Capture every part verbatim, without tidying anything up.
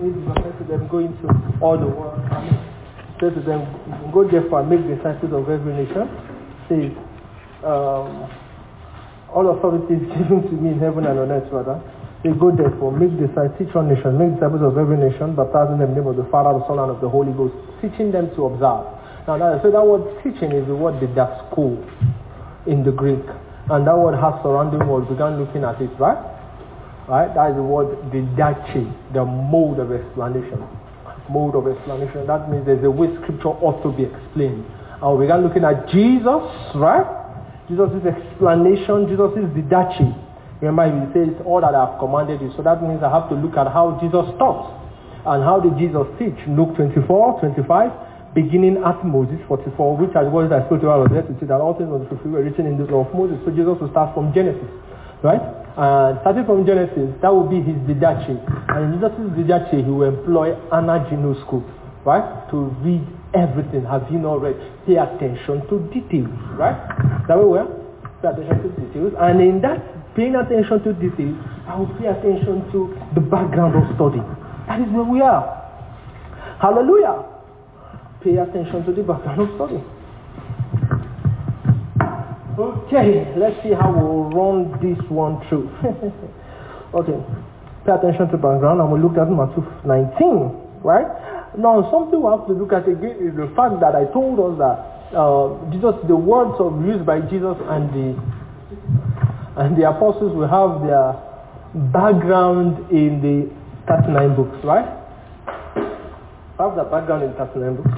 Jesus said to them, go into all the world. Said to them, go therefore and make disciples of every nation. Says, um, all authority is given to me in heaven and on earth, rather. They go therefore, make disciples, teach one nation, make disciples of every nation, baptizing them in the name of the Father, the Son, and of the Holy Ghost, teaching them to observe. Now, that, so that word teaching is the word didasko in the Greek. And that word has surrounding words. We began looking at it, right? Right? That is the word didache, the mode of explanation. Mode of explanation. That means there's a way scripture ought to be explained. And we began looking at Jesus, right? Jesus' explanation, Jesus' didache. Remember, he says, all that I have commanded you. So that means I have to look at how Jesus taught. And how did Jesus teach? Luke twenty-four, twenty-five, beginning at Moses forty-four, which are the words I spoke about there to say that all things were written in the law of Moses. So Jesus will start from Genesis, right? And starting from Genesis, that will be his didache. And in Jesus' didache, he will employ anaginoscope, right? To read everything. Have you not read? Pay attention to details, right? That way, well, pay attention to details. And in that paying attention to details, I will pay attention to the background of study. That is where we are. Hallelujah. Pay attention to the background of study. Okay, let's see how we'll run this one through. Okay, pay attention to background, and we'll look at Matthew nineteen, right? Now, something we have to look at again is the fact that I told us that uh, Jesus, the words of used by Jesus and the and the apostles will have their background in the thirty-nine books, right? Have the background in thirty-nine books.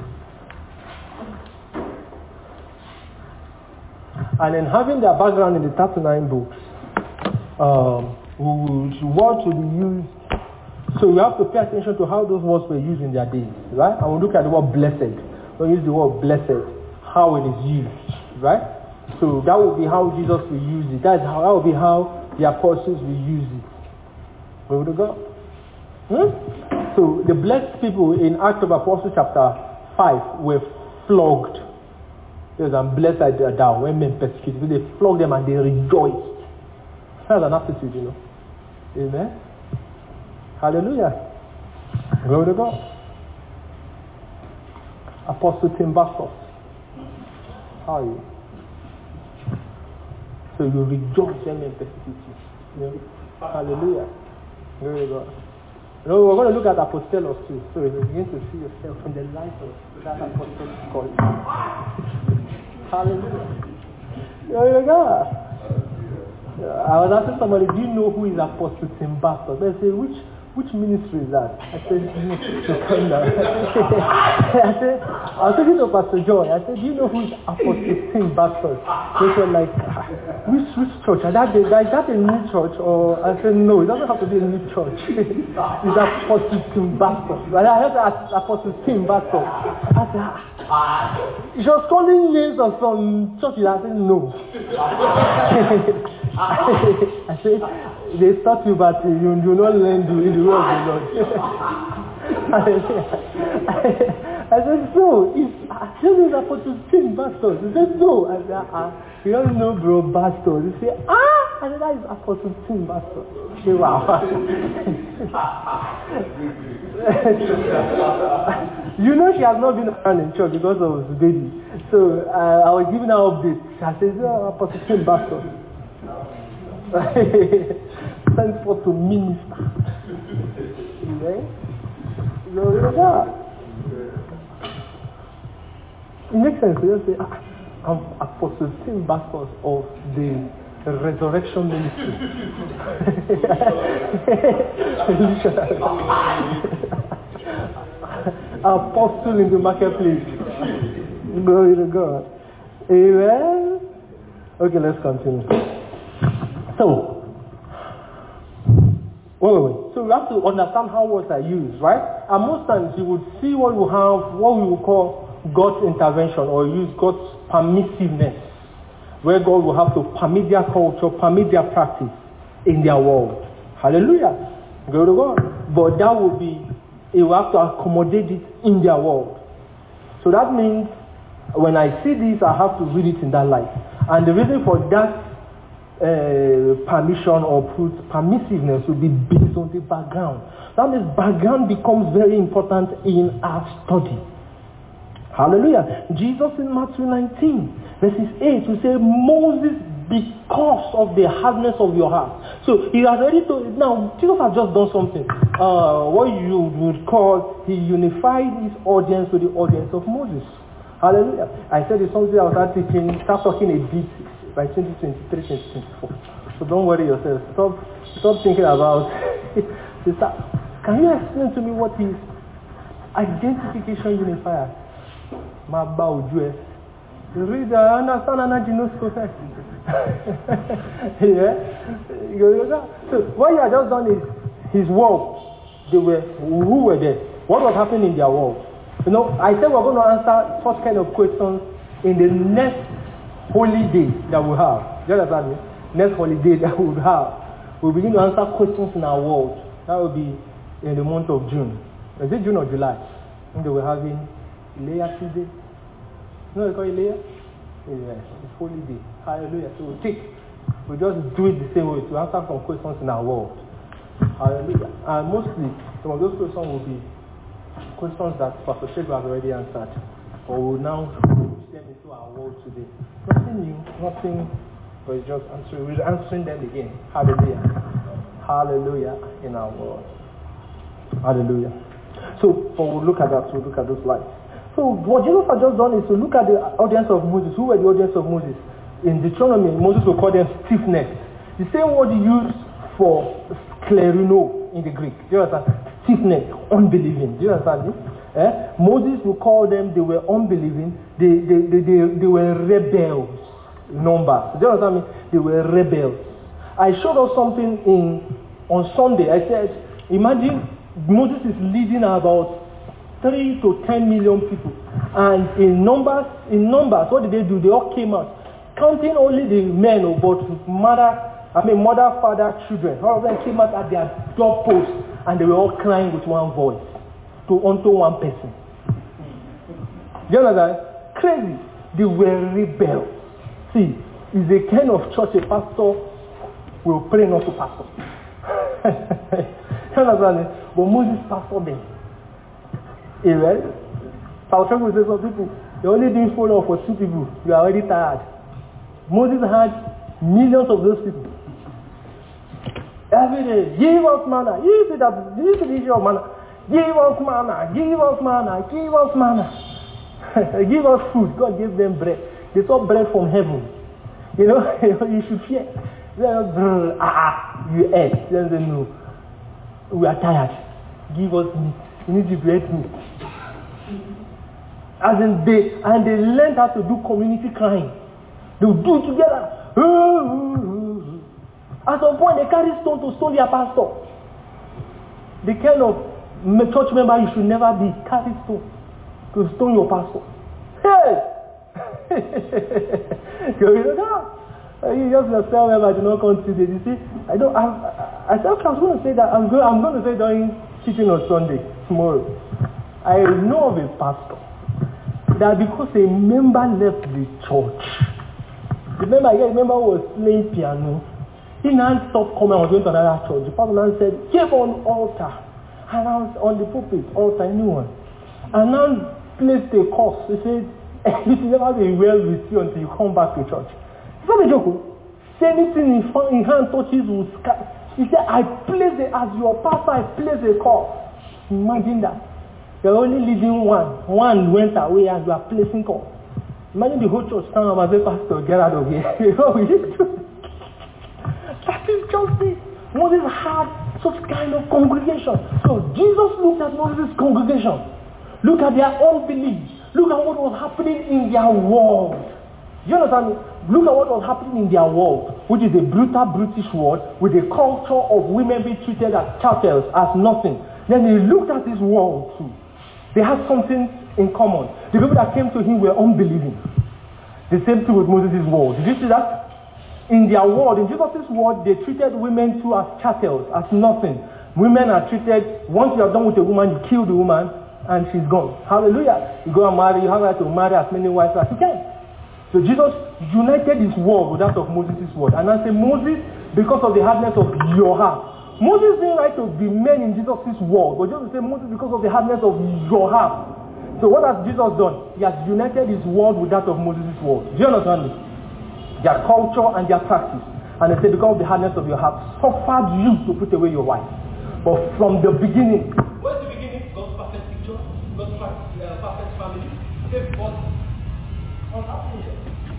And in having their background in the thirty-nine books, um, words will be used. So we have to pay attention to how those words were used in their days, right? And we'll look at the word blessed. We'll use the word blessed, how it is used, right? So that will be how Jesus will use it. That is how, that will be how the apostles will use it. Where would it go? Hmm? So the blessed people in Acts of Apostles chapter five were flogged. Yes, and blessed are thou when men persecute. So they flogged them and they rejoiced. That's an attitude, you know. Amen. Hallelujah. Glory to God. Apostle Tim Bastos. How are you? So you rejoice when men persecute you. You know? Hallelujah. Glory to God. You know, we're going to look at apostolos too. So you begin to see yourself in the light of that apostolic calling. Hallelujah. Glory to God. I was asking somebody, do you know who is Apostle Tim Bastos? They say, which which ministry is that? I said, I said, I was talking to Pastor Joy. I said, do you know who is Apostle Tim Bastos? They said, like, which which church? Is that, is that a new church? Or I said, no, it doesn't have to be a new church. It's Apostle Tim Bastos. But I heard that Apostle Tim Bastos. I said, ah. She was calling names of some churches. I said, no. I said, they start you, but you do not learn to in the word of the Lord. I said, so, it's, I said, it's Apostle Tim Bastos. He said, no. I said, ah, you don't know, bro, Bastos. He said, ah, I said, that is Apostle Tim Bastos. I said, wow. You know, she has not been around in church because of the baby. So, uh, I was giving her updates. I said, oh, Apostle Tim Bastos. Sent forth to minister. Okay? Glory to God. It makes sense to just say, ah, I'm Apostle Tim Bastos of the Resurrection Ministry. Apostle in the marketplace. Glory to God. Amen. Okay, let's continue. So, wait, wait, wait. So we have to understand how words are used, right? And most times you would see what we have, what we would call God's intervention, or use God's permissiveness, where God will have to permit their culture, permit their practice in their world. Hallelujah. Go to God. But that will be, it will have to accommodate it in their world. So that means when I see this, I have to read it in that light. And the reason for that uh, permission or put permissiveness will be based on the background. That means background becomes very important in our study. Hallelujah. Jesus in Matthew nineteen, verses eight, will say, Moses, because of the hardness of your heart. So he has already told, now Jesus has just done something. Uh, what you would call, he unified his audience with the audience of Moses. Hallelujah. I said it's something I was start teaching, start talking a bit by twenty twenty-three, twenty twenty-four. So don't worry yourself. Stop stop thinking about sister. Can you explain to me what is identification unifier? Maba Ujue. Read the understand energy no first. Yeah. So what he had just done is his world. They were who were there? What was happening in their world? You know, I said we're going to answer such kind of questions in the next holiday that we have. Do you understand me? Next holiday that we have. We'll begin to answer questions in our world. That will be in the month of June. Is it June or July? And they were having Ileya Tuesday. You know what they call Ileya? Yes, it's holiday. Hallelujah. So we take, we just do it the same way to answer some questions in our world. Hallelujah. And mostly, some of those questions will be questions that Pastor Shego has already answered. Or we'll now push them into our world today. Nothing new, nothing, but it's just answering, we're answering them again. Hallelujah. Hallelujah in our world. Hallelujah. So, but we'll look at that, we'll look at those lights. So, what Jesus has just done is to look at the audience of Moses. Who were the audience of Moses? In Deuteronomy, Moses will call them stiff-necked. The same word used for sklerino in the Greek. Do you understand? Stiff-necked, unbelieving. Do you understand this? Eh? Moses will call them, they were unbelieving, they, they, they, they, they were rebels. Number. Do you understand me? They were rebels. I showed us something in on Sunday. I said, imagine Moses is leading about three to ten million people, and in numbers, in numbers, what did they do? They all came out, counting only the men, but mother, I mean mother, father, children. All of them came out at their doorposts, and they were all crying with one voice to unto one person. You know that? Crazy. They were rebels. See, it's a kind of church a pastor will pray not to pastor. You understand? But Moses pastored them. Amen. Pastor will say some people, they only didn't follow for two people. You are already tired. Moses had millions of those people. Every day, give us manna. You see that, you see the issue of manna. Give us manna, give us manna, give us manna. Give us food. God gave them bread. They saw bread from heaven. You know, you should fear. Ah, ah, you ate. Then they know. We are tired. Give us meat. We need to bread meat. As in they, and they learned how to do community crying. They will do it together. At some point, they carry stone to stone their pastor. The kind of church member you should never be. Carry stone to stone your pastor. Hey! You just yourself member do not come today. You see, I don't. I, I, I said I was going to say that. I'm going. I'm going to say during teaching on Sunday tomorrow. I know of a pastor that because a member left the church, remember, I remember who was playing piano. He now stopped coming. I was going to another church. The pastor now said, "Give on altar," and I was on the pulpit, altar, anyone, and now placed a curse. He said, "This will never be well with you until you come back to church." It's not a joke. Say anything in, in hand touches will scatter. He said, "I place it as your pastor. I place a curse." Imagine that. You're only leaving one. One went away and you are placing curse. Imagine the whole church stand up and say, "Pastor, get out of here." That is just it. Moses had such kind of congregation. So Jesus looked at Moses' congregation. Look at their unbelief. Look at what was happening in their world. You understand me? Look at what was happening in their world, which is a brutal British world with a culture of women being treated as chattels, as nothing. Then he looked at his world too. They had something in common. The people that came to him were unbelieving. The same thing with Moses' world. Did you see that? In their world, in Jesus' world, they treated women too as chattels, as nothing. Women are treated, once you are done with a woman, you kill the woman, and she's gone. Hallelujah. You go and marry, you have right to marry as many wives as you can. So Jesus united his word with that of Moses' word. And I say, Moses, because of the hardness of your heart. Moses didn't write to be men in Jesus' word, but just to say Moses because of the hardness of your heart. So what has Jesus done? He has united his word with that of Moses' word. Do you understand me? Their culture and their practice. And they say because of the hardness of your heart suffered you to put away your wife. But from the beginning. What's the beginning? God's perfect picture, God's perfect, uh, perfect family. Save God. What's happening here?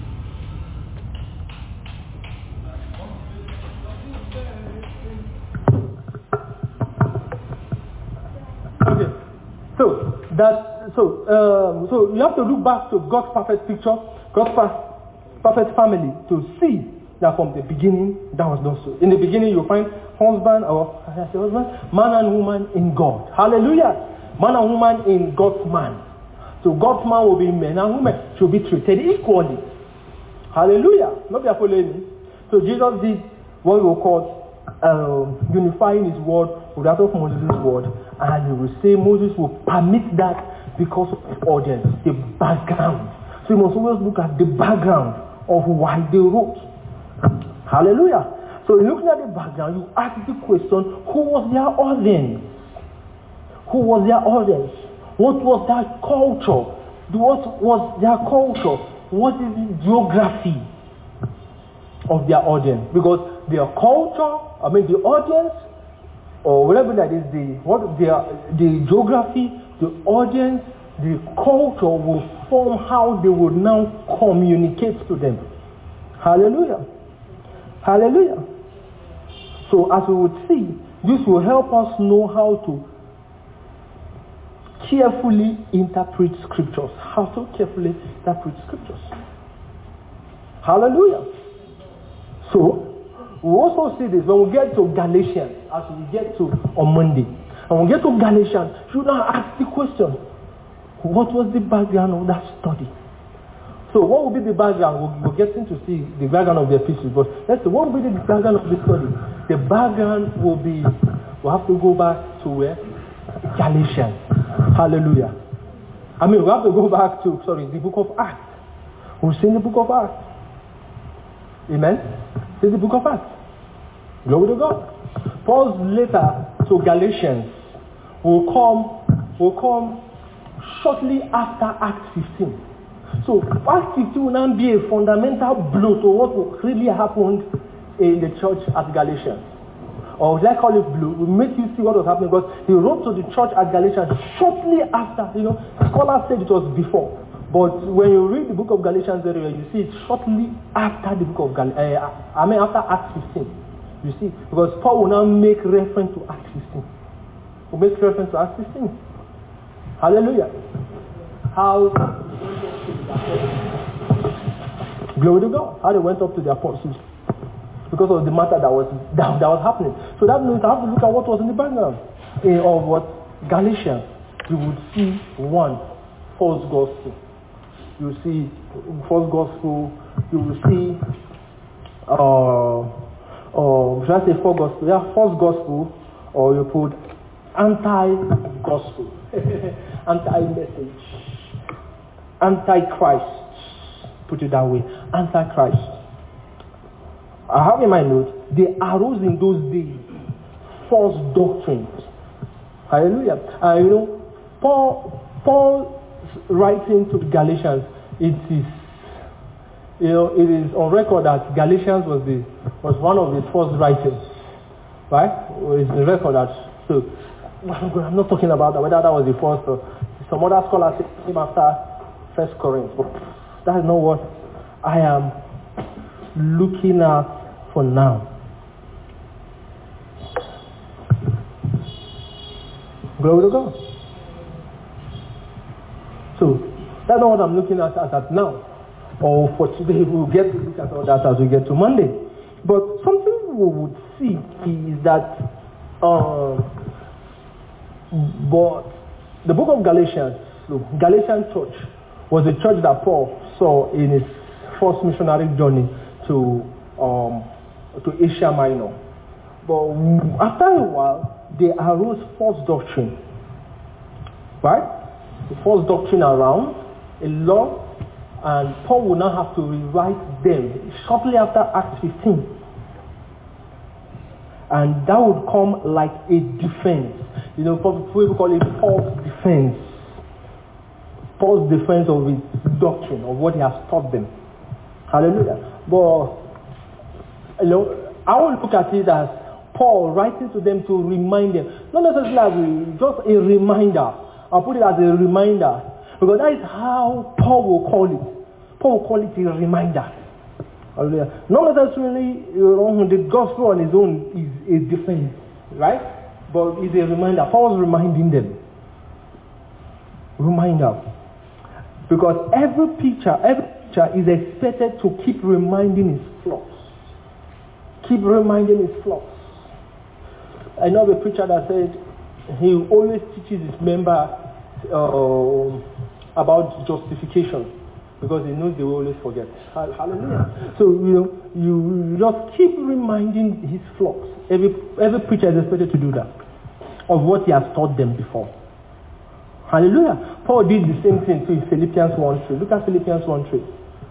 Okay, so that so um, so you have to look back to God's perfect picture, God's perfect family to see that from the beginning that was not so. In the beginning you find husband or I say husband, man and woman in God. Hallelujah, man and woman in God's man. So God's man will be men and women should be treated equally. Hallelujah, not be following me. So Jesus did what we call um, unifying his word with that of Moses' word. And you will say Moses will permit that because of the audience, the background. So you must always look at the background of why they wrote. Hallelujah. So looking at the background, you ask the question, who was their audience? Who was their audience? What was their culture? What was their culture? What is the geography of their audience? Because their culture, I mean the audience, or whatever that is, the what their the geography, the audience, the culture will form how they will now communicate to them. Hallelujah. Hallelujah. So as we would see, this will help us know how to carefully interpret scriptures. How to carefully interpret scriptures. Hallelujah. So we also see this when we get to Galatians, as we get to on Monday. And we get to Galatians, you now ask the question, what was the background of that study? So what will be the background? We're, we're getting to see the background of the epistle, but let's see, what will be the background of the study? The background will be, we'll have to go back to where? Galatians. Hallelujah. I mean, we have to go back to, sorry, the book of Acts. We've seen the book of Acts. Amen? It's the book of Acts. Glory to God. Paul's letter to Galatians will come, will come shortly after Acts fifteen. So Acts fifteen will now be a fundamental blow to what really happened in the church at Galatians. Or would I call it blue? Will make you see what was happening, because he wrote to the church at Galatians shortly after. You know, scholars said it was before. But when you read the book of Galatians area, you see it shortly after the book of Gal- uh, I mean after Acts fifteen. You see, because Paul will now make reference to Acts fifteen. Will make reference to Acts fifteen. Hallelujah. How glory to God. How they went up to the apostles because of the matter that was that, that was happening. So that means I have to look at what was in the background uh, of what Galatians. You would see one false gospel. You see false gospel. You will see, uh, uh, should I say false gospel? Yeah, false gospel, or you put anti-gospel, anti-message, anti-Christ. Put it that way, anti-Christ. I have in my notes, they arose in those days false doctrines. Hallelujah. Uh, you know, Paul, Paul writing to the Galatians, it is, you know, it is on record that Galatians was the was one of his first writings, right? It's the record that. So I'm not talking about that, whether that was the first. Or some other scholars came after First Corinthians, but that is not what I am looking at for now. Glory to God. So that's not what I'm looking at as at now. Or for today, we'll get to look at all that as we get to Monday. But something we would see is that uh, but the book of Galatians, so Galatian church, was a church that Paul saw in his first missionary journey to um, to Asia Minor. But after a while, there arose false doctrine. Right? The false doctrine around, a lot And Paul will now have to rewrite them shortly after Acts fifteen. And that would come like a defense. You know, people call it Paul's defense. Paul's defense of his doctrine, of what he has taught them. Hallelujah. But, you know, I will look at it as Paul writing to them to remind them. Not necessarily just a reminder. I'll put it as a reminder. Because that is how Paul will call it. Paul will call it a reminder. Hallelujah. Not necessarily, you know, the gospel on its own is a defense, right? But it's a reminder. Paul's reminding them. Reminder. Because every preacher, every preacher is expected to keep reminding his flocks. Keep reminding his flocks. I know a preacher that said he always teaches his member uh, about justification because he knows they will always forget. Hallelujah. So, you know, you just keep reminding his flocks. Every, every preacher is expected to do that, of what he has taught them before. Hallelujah. Paul did the same thing to Philippians one three. Look at Philippians one three.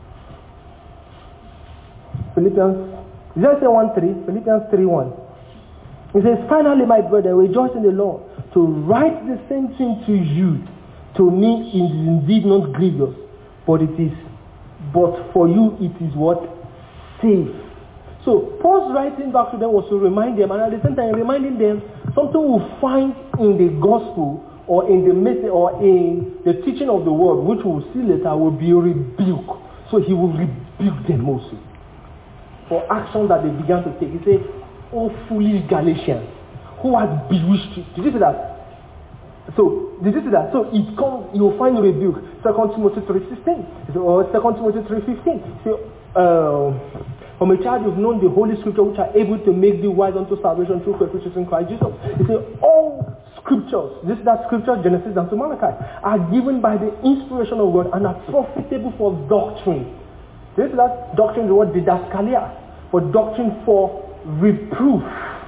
Philippians, did I say one three? Philippians three one. He says, finally, my brother, rejoice in the Lord. To write the same thing to you, to me, is indeed not grievous, but it is, but for you it is what? Safe. So, Paul's writing back to them was to remind them, and at the same time reminding them, something we'll find in the gospel, or in the message, or in the teaching of the word, which we'll see later, will be a rebuke. So he will rebuke them also for action that they began to take. He said, "Oh foolish Galatians, who has bewitched you?" Did you see that? So, did you see that? So it comes, you'll find a rebuke. Second Timothy three sixteen, or Second Timothy three fifteen. So, uh, from a child you've known the Holy Scripture, which are able to make thee wise unto salvation through faith which is in Christ Jesus. He said, all scriptures, this is that scripture, Genesis and to Malachi, are given by the inspiration of God and are profitable for doctrine. This is that doctrine, the word didaskalia, for doctrine, for reproof,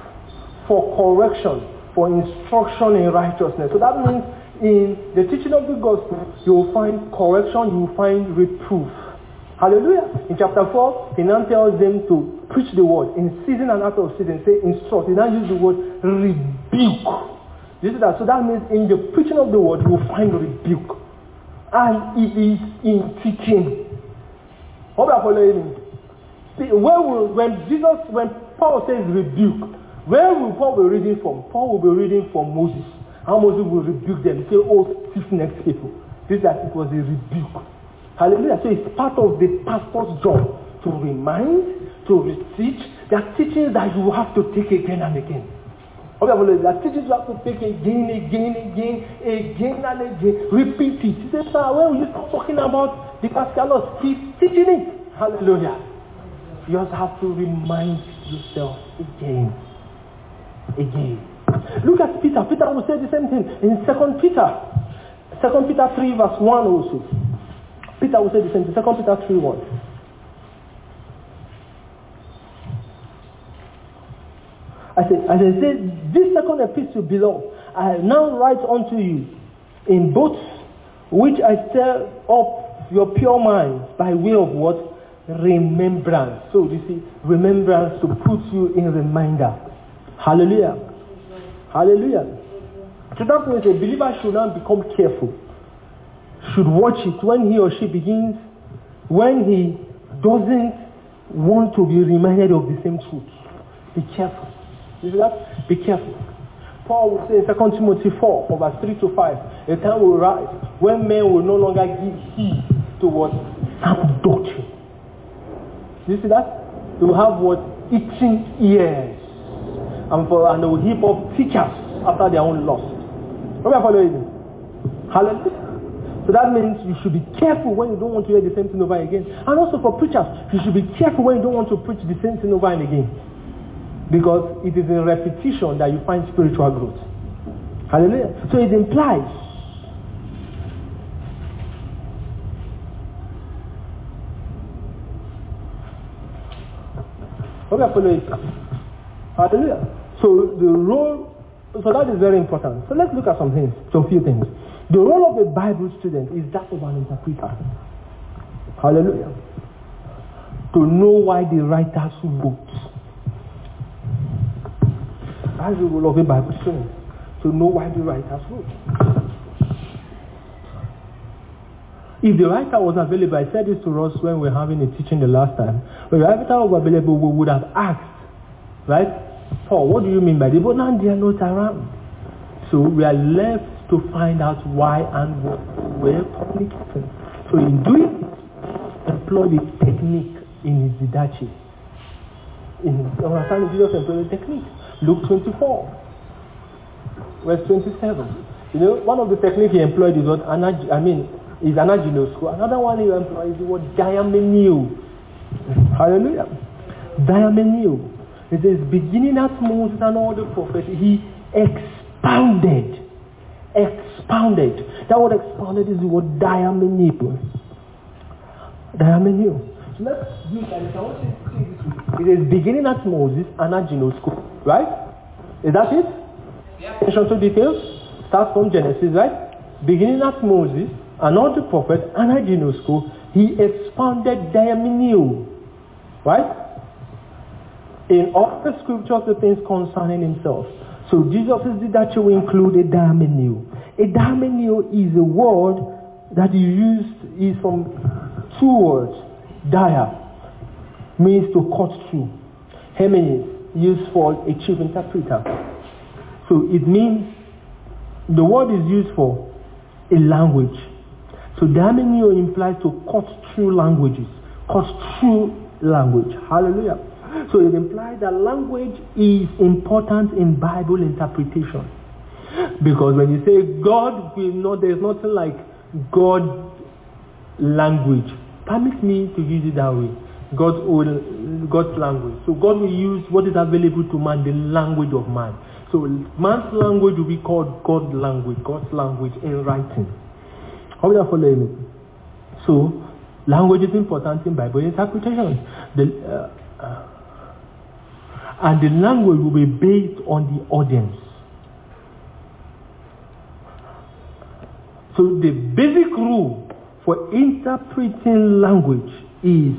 for correction, for instruction in righteousness. So that means in the teaching of the gospel, you will find correction, you will find reproof. Hallelujah. In chapter four, he now tells them to preach the word in season and out of season. Say instruct. He now uses the word rebuke. This is that. So that means in the preaching of the word, you will find rebuke. And it is in teaching. Hope you are following me. Where will, when Jesus, when Paul says rebuke, where will Paul be reading from? Paul will be reading from Moses. How Moses will rebuke them. Say, oh, stiff-necked people. This is that it was a rebuke. Hallelujah. So it's part of the pastor's job to remind, to teach. There are teachings that you have to take again and again. Okay, there are teachings you have to take again, again, again, again and again. Repeat it. He says, sir, when will you stop talking about the Pascalos? Keep teaching it. Hallelujah. You just have to remind yourself again. Again. Look at Peter. Peter will say the same thing in Second Peter. Second Peter three verse one also. Peter will say the same thing. Second Peter three one. I say, as I said, this second epistle, beloved, I now write unto you in both which I stir up your pure mind by way of what? Remembrance. So you see, remembrance to put you in reminder. Hallelujah. Hallelujah. So that means a believer should now become careful. Should watch it when he or she begins, when he doesn't want to be reminded of the same truth. Be careful. You see that? Be careful. Paul will say in Second Timothy four, from verse three to five, a time will rise when men will no longer give heed to what? Sound doctrine. You see that? They will have what? Itching ears. And, for, and they will heap up teachers after their own lust. Are you following me? Hallelujah. So that means you should be careful when you don't want to hear the same thing over again. And also for preachers, you should be careful when you don't want to preach the same thing over and again. Because it is in repetition that you find spiritual growth. Hallelujah. So it implies okay, follow it. Hallelujah. So the role, so that is very important. So let's look at some things, some few things. The role of a Bible student is that of an interpreter. Hallelujah. To know why the writers wrote. That's the role of a Bible student. To know why the writers wrote. If the writer was available, I said this to us when we were having a teaching the last time. When the writer was available, we would have asked, right? Paul, what do you mean by this? But now they are not around. So we are left to find out why and what we're communicating. So in doing it, employ the technique in his didache. In understanding, Jesus employed the technique. Luke twenty-four, verse twenty-seven. You know, one of the techniques he employed is what anag- I mean is anaginosco. Another one he employed is the word diamenio. Hallelujah. Diamenio. It says, beginning at Moses and all the prophets, he expounded. Expounded. That word expounded is the word diamenio. Diamenio. So let's use that. I want you to see this. It is beginning at Moses and anaginosco. Right? Is that it? Yeah. Attention to details. Start from Genesis, right? Beginning at Moses and all the prophets, anaginosco, he expounded diamenio. Right? In all the scriptures, the things concerning himself. So Jesus' didache will include a diamenio. A diamenio is a word that is used, is from two words. Dia means to cut through. Hemenes, used for a chief interpreter. So it means, the word is used for a language. So diamenio implies to cut through languages. Cut through language. Hallelujah. So it implies that language is important in Bible interpretation. Because when you say God will not, there's nothing like God language. Permit me to use it that way. God's own, God's language. So God will use what is available to man, the language of man. So man's language will be called God's language, God's language in writing. How will you follow me? So language is important in Bible interpretation. The, uh, uh, and the language will be based on the audience. So the basic rule for interpreting language is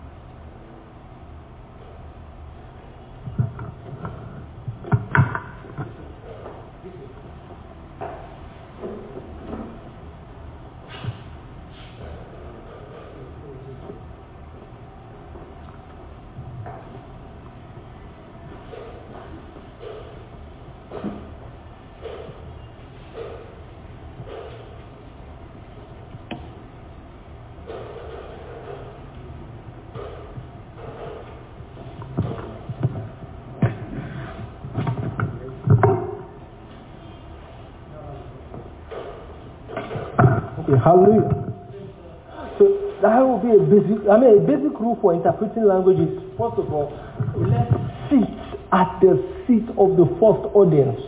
hallelujah. So that will be a basic, I mean a basic rule for interpreting language is, first of all, let's sit at the seat of the first audience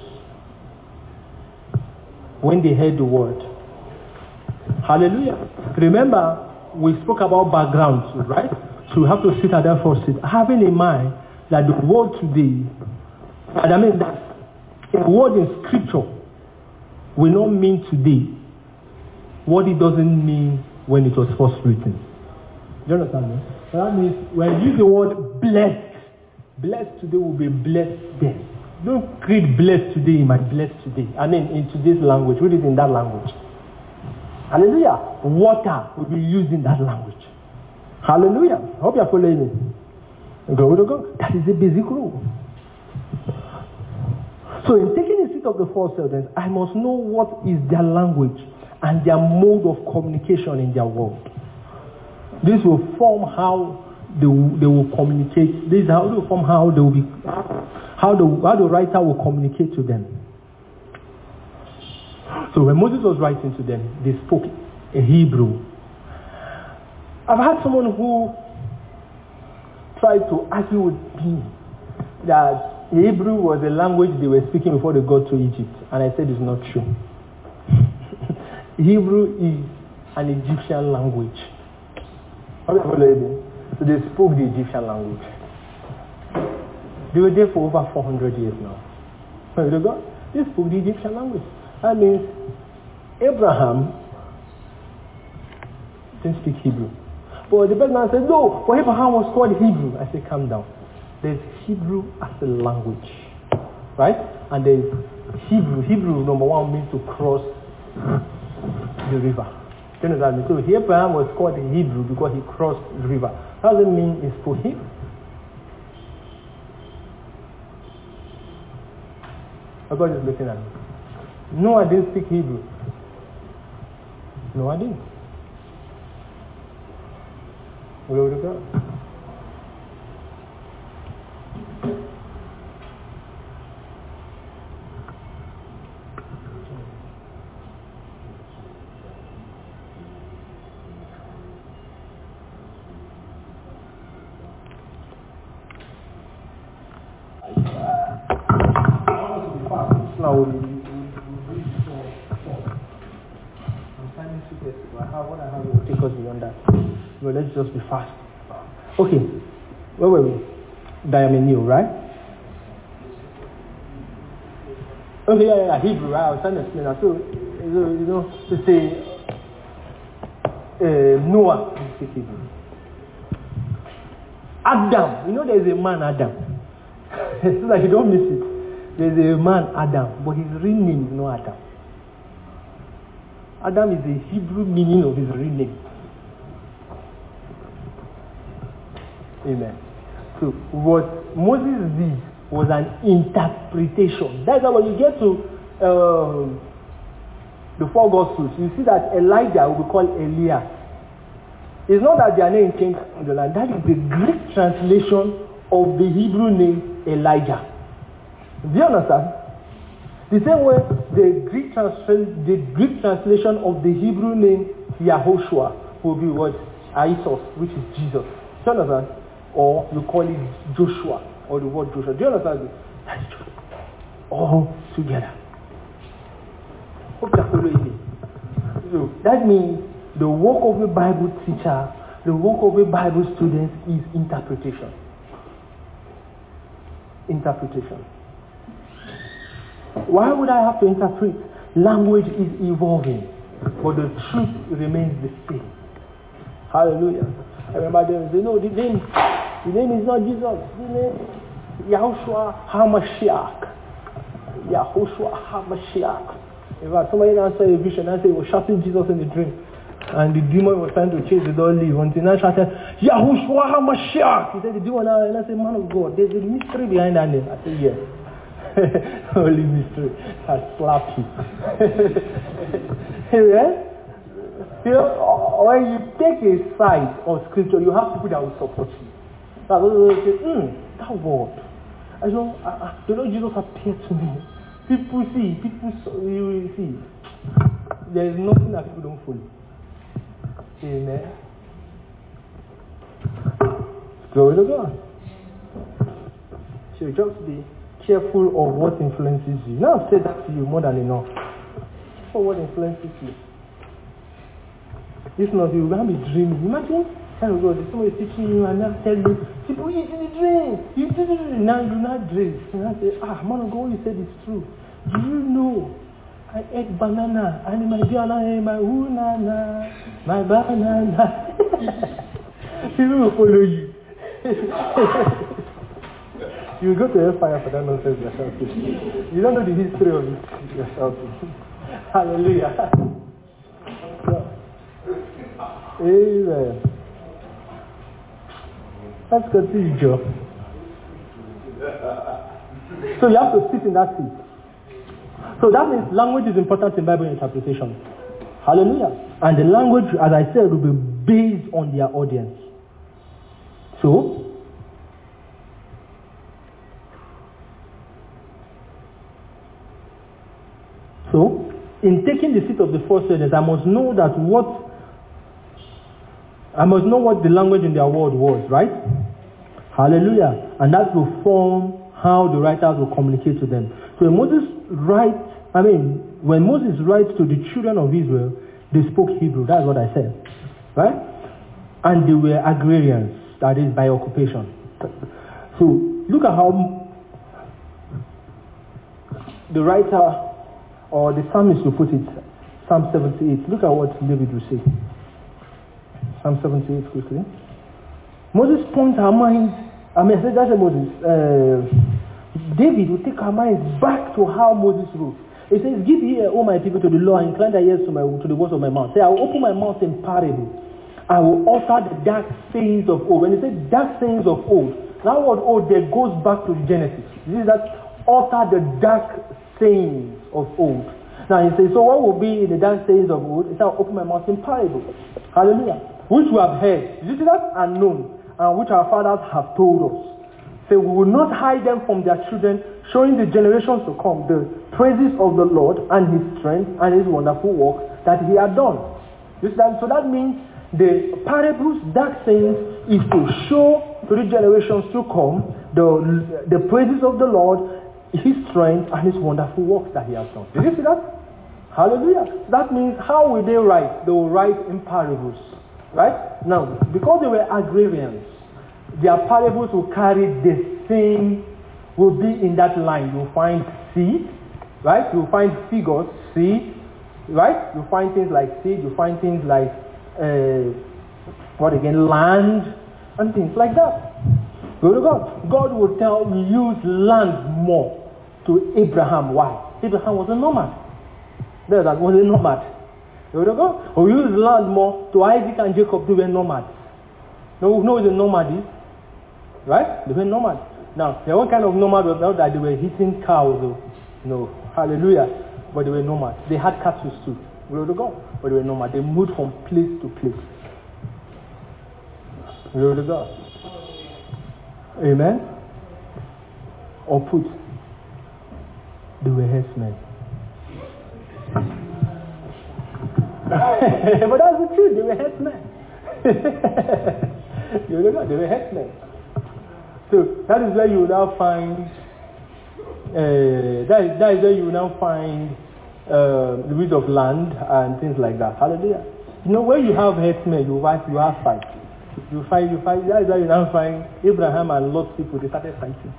when they heard the word. Hallelujah. Remember, we spoke about backgrounds, right? So we have to sit at that first seat, having in mind that the word today, and I mean that a word in scripture will not mean today what it doesn't mean when it was first written. Do you understand me? That means when you use the word blessed, blessed today will be blessed then. Don't create blessed today in my blessed today. I mean in today's language. Read it in that language. Hallelujah. Water will be used in that language. Hallelujah. I hope you are following me. Glory to God. That is a basic rule. So in taking the seat of the first audience, I must know what is their language and their mode of communication in their world. This will form how they will, they will communicate. This is how they will form how they will be, how the how the writer will communicate to them. So when Moses was writing to them, they spoke a Hebrew. I've had someone who tried to argue with me that Hebrew was the language they were speaking before they got to Egypt, and I said it's not true. Hebrew is an Egyptian language. So they spoke the Egyptian language. They were there for over four hundred years now. They spoke the Egyptian language. That means Abraham didn't speak Hebrew. But the person said, no, for Abraham was called Hebrew. I said, calm down. There's Hebrew as a language. Right? And there's Hebrew. Hebrew, number one, means to cross the river. Do you know what I mean? So Abraham was called Hebrew because he crossed the river. That doesn't mean it's for him. God is looking at me. No, I didn't speak Hebrew. No, I didn't. Glory to God. Now we will read four. I'm trying to get to I have what I have will take us beyond that. But let's just be fast. Okay. Where were we? Diamenio, right? Okay, yeah, yeah, Hebrew, right? I was trying to explain that. So, you know, to say uh, Noah, you speak Hebrew. Adam, you know there's a man Adam. It's like you don't miss it. There's a man, Adam, but his real name is not Adam. Adam is the Hebrew meaning of his real name. Amen. So what Moses did was an interpretation. That's why when you get to um, the four Gospels, you see that Elijah will be called Elias. It's not that their name changed in the land. That is the Greek translation of the Hebrew name Elijah. Do you understand? The same way the Greek, transla- the Greek translation of the Hebrew name Yahushua will be what? Isos, which is Jesus. Do you understand? Or you call it Joshua, or the word Joshua. Do you understand? That's true. All together. Hope you're following me. So that means the work of a Bible teacher, the work of a Bible student is interpretation. Interpretation. Why would I have to interpret? Language is evolving, but the truth remains the same. Hallelujah. I remember them say, no, the name, the name is not Jesus. The name is Yahushua HaMashiach. Yahushua HaMashiach. In fact, somebody now saw a vision and said he was shouting Jesus in the dream. And the demon was trying to chase the door leave until now shouted, Yahushua HaMashiach. He said, the demon now, and I said, man of God, there's a mystery behind that name. I said, yes. Holy mystery. I slapped you. Yeah? You know, when you take a side of scripture, you have people that will support you. That will say, hmm, that word. I know, I, I, the Lord Jesus appeared to me. People see, people you will see. There is nothing that people don't follow. Amen. Glory to God. So just be careful of what influences you. Now I've said that to you more than enough. For what influences you. If not, you will be dreaming. Imagine, kind of God, somebody teaching you and now tell you, people, you did the dream. You did it. Now you do not dream. And I say, ah, man of God, you said it's true. Do you know? I ate banana and my banana, my unana, my banana. People will follow you. You will go to hellfire for that nonsense you're shouting. You don't know the history of it you're shouting. Hallelujah. Amen. Let's continue, Joe. So you have to sit in that seat. So that means language is important in Bible interpretation. Hallelujah. And the language, as I said, will be based on their audience. So, so in taking the seat of the first audience, I must know that what I must know what the language in their world was, right? Hallelujah. And that will form how the writers will communicate to them. So when Moses writes, I mean, when Moses writes to the children of Israel, they spoke Hebrew. That's what I said. Right? And they were agrarians, that is by occupation. So look at how the writer or the psalmist will put it. Psalm seventy-eight. Look at what David will say. Psalm seventy-eight quickly. Moses points our minds, I mean, that's Moses. Uh, David will take our minds back to how Moses wrote. He says, give ear, O my people, to the law, and incline thy ears to, my, to the words of my mouth. Say, I will open my mouth in parable. I will utter the dark sayings of old. When he says dark sayings of old, that word old there goes back to Genesis. This is that utter the dark sayings of old. Now he says, so what will be in the dark sayings of old? He says, I will open my mouth in parable. Hallelujah. Which we have heard. You see that? And known. And which our fathers have told us. Say, we will not hide them from their children, showing the generations to come the praises of the Lord and his strength and his wonderful work that he had done. You see that? So that means the parables, dark sayings, is to show to the generations to come the, the praises of the Lord, his strength and his wonderful works that he has done. Did you see that? Hallelujah. That means how will they write? They will write in parables. Right? Now, because they were agrarians, their parables will carry the same, will be in that line. You'll find seed, right? You'll find figures, seed, right? You'll find things like seed, you'll find things like, uh, what again, land, and things like that. Go to God. God will tell you, use land more to Abraham. Why? Abraham was a nomad. There, that was a nomad. Go to God. Or use land more to Isaac and Jacob, they were nomads. No, who knows what a nomad is? Right? They were nomads. Now, there one kind of nomad was not that they were hitting cows. Or, no. Hallelujah. But they were nomads. They had cattle too. Glory to God. But they were nomads. They moved from place to place. Glory to God. Amen. Or put, they were herdsmen. But that's the truth. They were herdsmen. Glory to God. They were herdsmen. So that is where you will now find. Uh, that, is, that is where you will now find uh, the use of land and things like that. Hallelujah. You know, where you have herdsmen, you have you have fight. You find you find that is where you now find Abraham and Lot's people. They started fighting.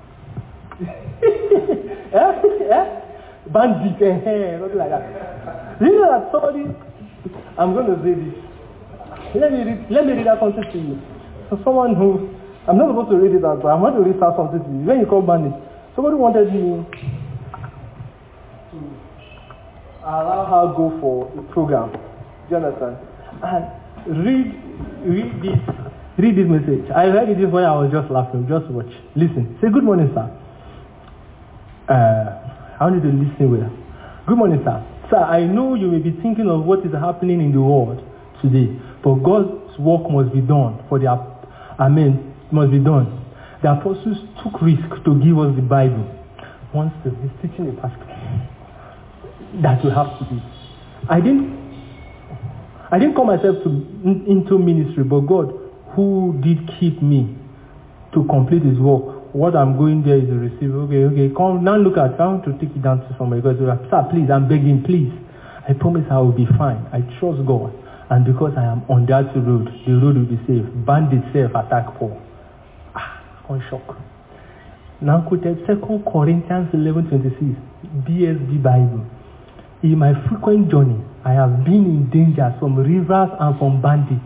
yeah? yeah? Bandits, nothing like that. You know that somebody. I'm going to say this. Let me read. Let me read out something to you. So someone who. I'm not supposed to read it out, but I'm going to read out something to you. When you call bandits, somebody wanted me to allow her go for a program. Do you understand? And read, read this, read this message. I read it when I was just laughing. Just watch. Listen. Say, good morning, sir. Uh, I want you to listen well. Good morning, sir. Sir, I know you may be thinking of what is happening in the world today, but God's work must be done for the, amen, must be done. The apostles took risk to give us the Bible. Once he's teaching a pastor that you have to do. I didn't I didn't call myself to, in, into ministry, but God, who did keep me to complete his work. What I'm going there is to receive. Okay, okay, come now look at, I want to take it down to somebody. Because, sir, please, I'm begging, please. I promise I will be fine. I trust God. And because I am on that road, the road will be safe. Bandits self attack Paul. Ah, on shock. Now quoted Second Corinthians eleven twenty-six, B S B Bible. In my frequent journey, I have been in danger from rivers and from bandits.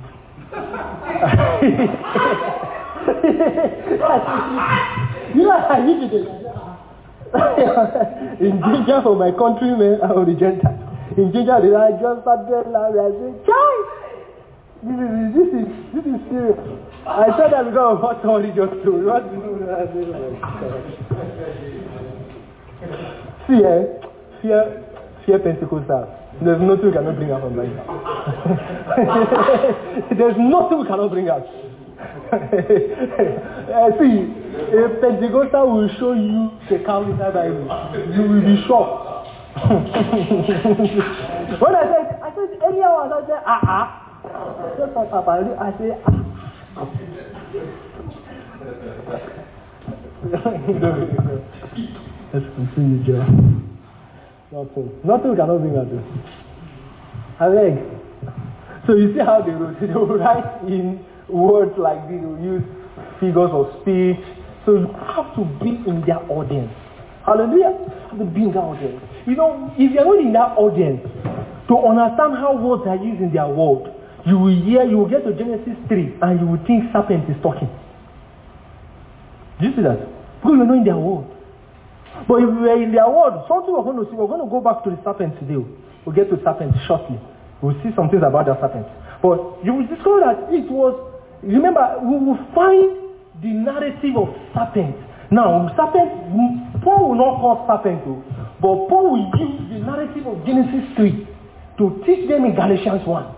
You know, I need to in danger for my countrymen and the Gentiles. In danger, I just started laughing. I said, "Chai, this is this is this is serious." I said that because of what somebody just told. What do you know? See, eh? Fear, fear Pentecostal. There's nothing we cannot bring out from life. There's nothing we cannot bring out. uh, see, a Pentecostal will show you the cow inside Bible. You will be shocked. When I said, I said, anyhow, I said, ah, ah. I said, ah. Let's continue, Joe. Nothing. Nothing we cannot bring out. I beg. So you see how they wrote. They will write in words like this. They will use figures of speech. So you have to be in their audience. Hallelujah. You have to be in their audience. You know, if you're not in that audience to understand how words are used in their world, you will hear, you will get to Genesis three, and you will think serpent is talking. Do you see that? Because you're not in their world. But if we are in their world, something we're going to see, we're going to go back to the serpent today. We'll get to serpent shortly. We'll see some things about the serpent. But you will discover that it was, remember, we will find the narrative of serpent. Now, serpent, Paul will not call serpent though, but Paul will use the narrative of Genesis three to teach them in Galatians one.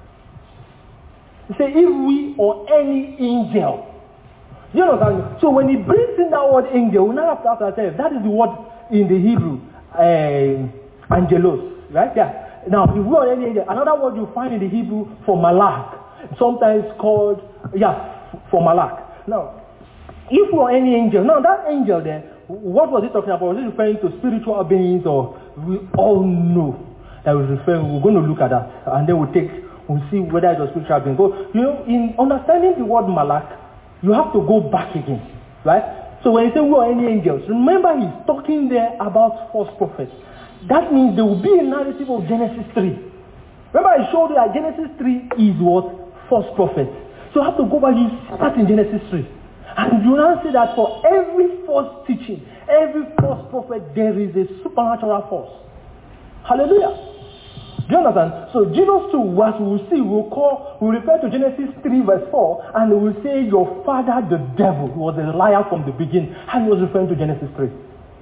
He said, if we or any angel. You understand? So when he brings in that word angel, we now have to ask ourselves, that is the word in the Hebrew, uh, angelos, right? Yeah. Now, if we or any angel, another word you find in the Hebrew for malak, sometimes called, yeah, for malak. Now, if we are any angel, now that angel then, what was he talking about? Was he referring to spiritual beings, or we all know that was referring, we're going to look at that, and then we'll take, we'll see whether it was spiritual beings. But, you know, in understanding the word malak, you have to go back again, right? So when you say we are any angels, remember he's talking there about false prophets. That means there will be a narrative of Genesis three. Remember I showed you that Genesis three is what? False prophets. So you have to go back, you start in Genesis three. And you now see that for every false teaching, every false prophet, there is a supernatural force. Hallelujah. Do you understand? So Jesus too, what we will see, will call, we refer to Genesis three verse four, and we will say your father the devil was a liar from the beginning, and he was referring to Genesis three.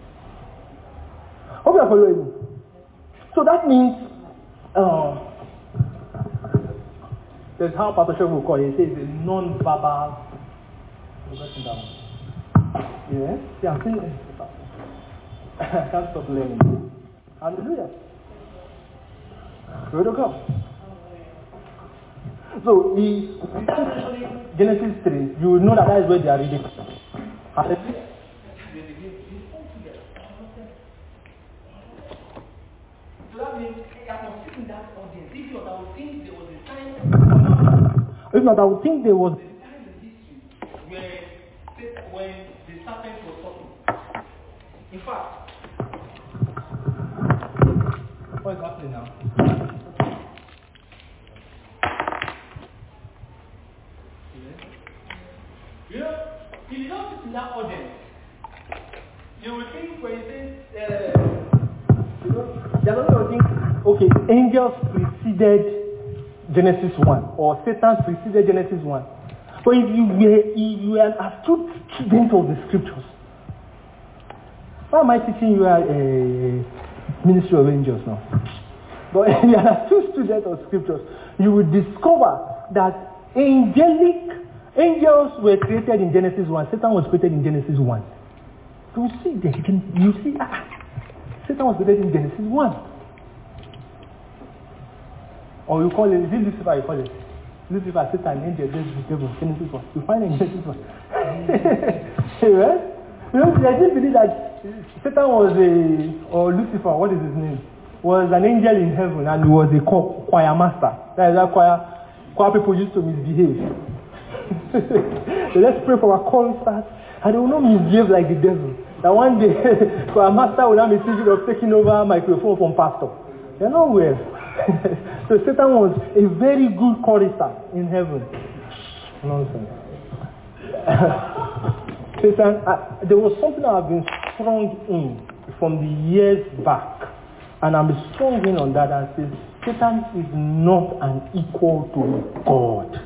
Hope you are following me. So that means, uh, there's how Pastor Shev will call it. He says a non-verbal. Yeah, yeah, I'm saying I can't stop learning. Hallelujah. Where to go? So, the Genesis three, you will know that that is where they are reading. Hallelujah. So that means I was sitting in that audience. If not, I would think there was a time. If not, I would think there was a time in history where when the serpent was talking. In fact, what is happening now? You know, if you don't sit in that audience, you will think when you say, uh, you know, you're not going to think, okay, angels preceded Genesis one, or Satan preceded Genesis one. But if you were, if you were an astute student of the scriptures, why am I teaching you a uh, ministry of angels now? But if you are an astute student of scriptures, you will discover that angelic angels were created in Genesis one. Satan was created in Genesis one. You see, the, you see, ah, Satan was created in Genesis one. Or you call it, is it Lucifer you call it? Lucifer, Satan, angel, devil, Genesis one. You find it in Genesis one. Right? You know, I didn't believe that Satan was a, or Lucifer, what is his name? Was an angel in heaven, and he was a choir master. That is why choir, choir people used to misbehave. So let's pray for our concerts, and they will not misbehave like the devil. That one day, choir master will not be thinking of taking over microphone from pastor. They're not well. So Satan was a very good chorister in heaven. Nonsense. Satan, uh, there was something I've been strong in from the years back. And I'm strong in on that and says, Satan is not an equal to God.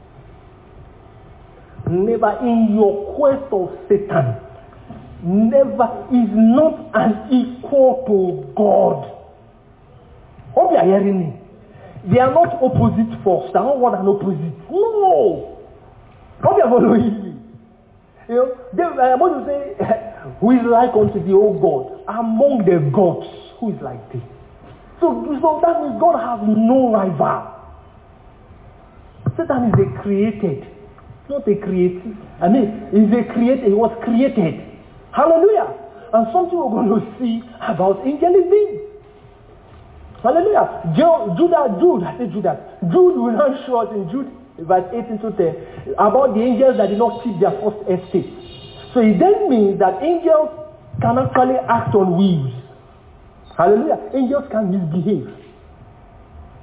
Never in your quest of Satan, never is not an equal to God. Hope you are hearing me. They are not opposite force. They are not one and opposite. No. Hope you are following me. You know, they, I'm about to say, who is like unto the old God? Among the gods, who is like thee? So, so that means God has no rival. Satan is a created, not a creative. I mean, he's a created, he was created. Hallelujah. And something we're going to see about angelic beings. Hallelujah. Judah, Jude, I said Judah. Jude will not show us in Jude, verse eighteen to ten, about the angels that did not keep their first estate. So it then means that angels can actually act on whims. Hallelujah. Angels can misbehave.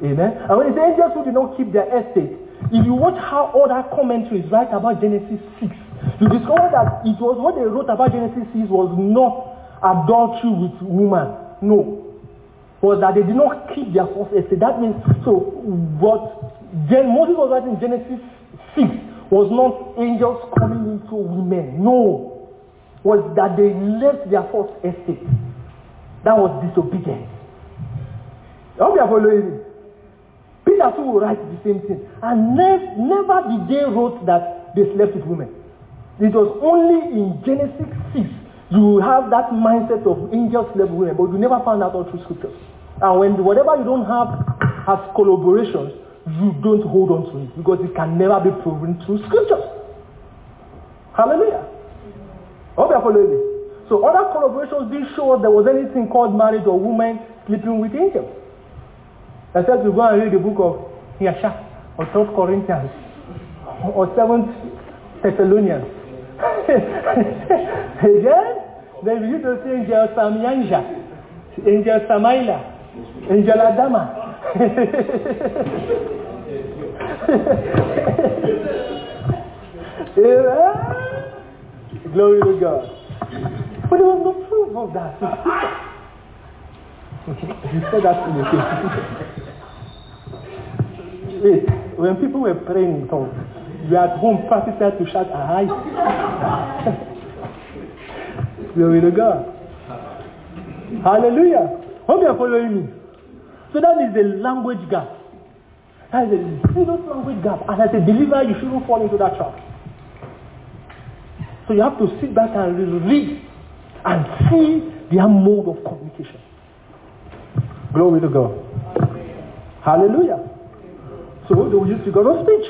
Amen. And when it says angels who did not keep their estate, if you watch how other commentaries write about Genesis six, you discover that it was what they wrote about Genesis six was not adultery with woman. No. Was that they did not keep their first estate. That means, so what Gen- Moses was writing in Genesis six was not angels coming into women. No. Was that they left their first estate. That was disobedience. I hope you are following me. Peter too will write the same thing. And ne- never did they wrote that they slept with women. It was only in Genesis six you have that mindset of angels slept with women, but you never found out all through scriptures. And when whatever you don't have as collaborations, you don't hold on to it because it can never be proven through scriptures. Hallelujah. I hope you are following me. So other collaborations didn't show us there was anything called marriage or women sleeping with angels. Except you go and read the book of Yasha or Third Corinthians or Seventh Thessalonians. Again, they begin to say Angel Samyanja, Angel Samaila, Angel Adama. Glory to God. But there was no proof of that. He said that in the case. Wait, when people were praying in tongues, you at home practicing to shout ahai. Glory to God. Hallelujah. Hope you are following me. So that is the language gap. That is a serious language gap. And as a believer, you shouldn't fall into that trap. So you have to sit back and read and see their mode of communication. Glory to God. Hallelujah. So they will use figure of speech.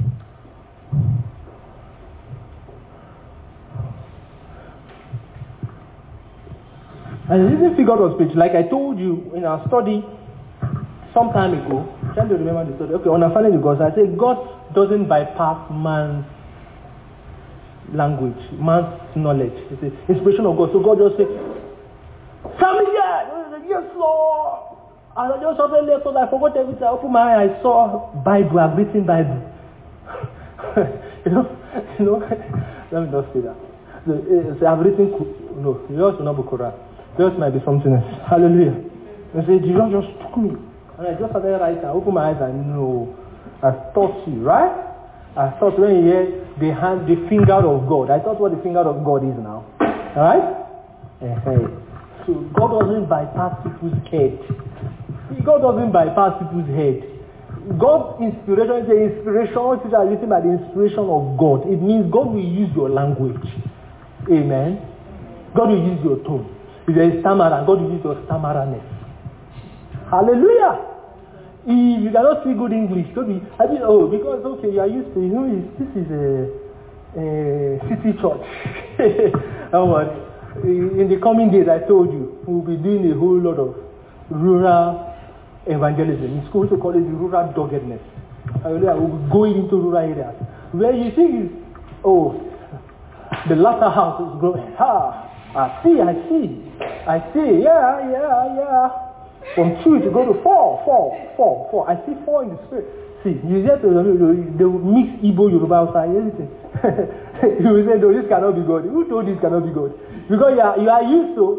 And using figure of speech, like I told you in our study some time ago, trying to remember the story. Okay, understanding the gods, I say God doesn't bypass man's language, man's knowledge. It's the inspiration of God. So God just says, familiar! Yes, Lord! And I just suddenly left, so I forgot everything. I opened my eye, I saw Bible, I've written Bible. you know, you know, let me not say that. So, so I've written, no, yours will not be Quran. Yours might be something else. Hallelujah. And say, Jesus just took me. And I just started writing. I opened my eyes and no, I thought you, right? I thought when you hear the hand, the finger of God. I thought what the finger of God is now. Alright? Uh-huh. So God doesn't bypass people's head. God doesn't bypass people's head. God's inspiration is the inspiration which are written by the inspiration of God. It means God will use your language. Amen. God will use your tone. If there is stammerer, God will use your stammerness. Hallelujah. If you cannot speak good English, don't be, I mean, oh, because, okay, you are used to, you know, this is a, a city church. Don't worry. In the coming days, I told you, we'll be doing a whole lot of rural evangelism. In school, we call it the rural doggedness. Hallelujah. We'll be going into rural areas. Where you see is, oh, the latter house is growing. Ha! I see, I see. I see, yeah, yeah, yeah. From two to go to four, four, four, four. I see four in the spirit. See, you get to, they will mix Igbo, Yoruba, outside, everything. You will say, no, this cannot be God. Who told this cannot be God? Because you are, you are used to.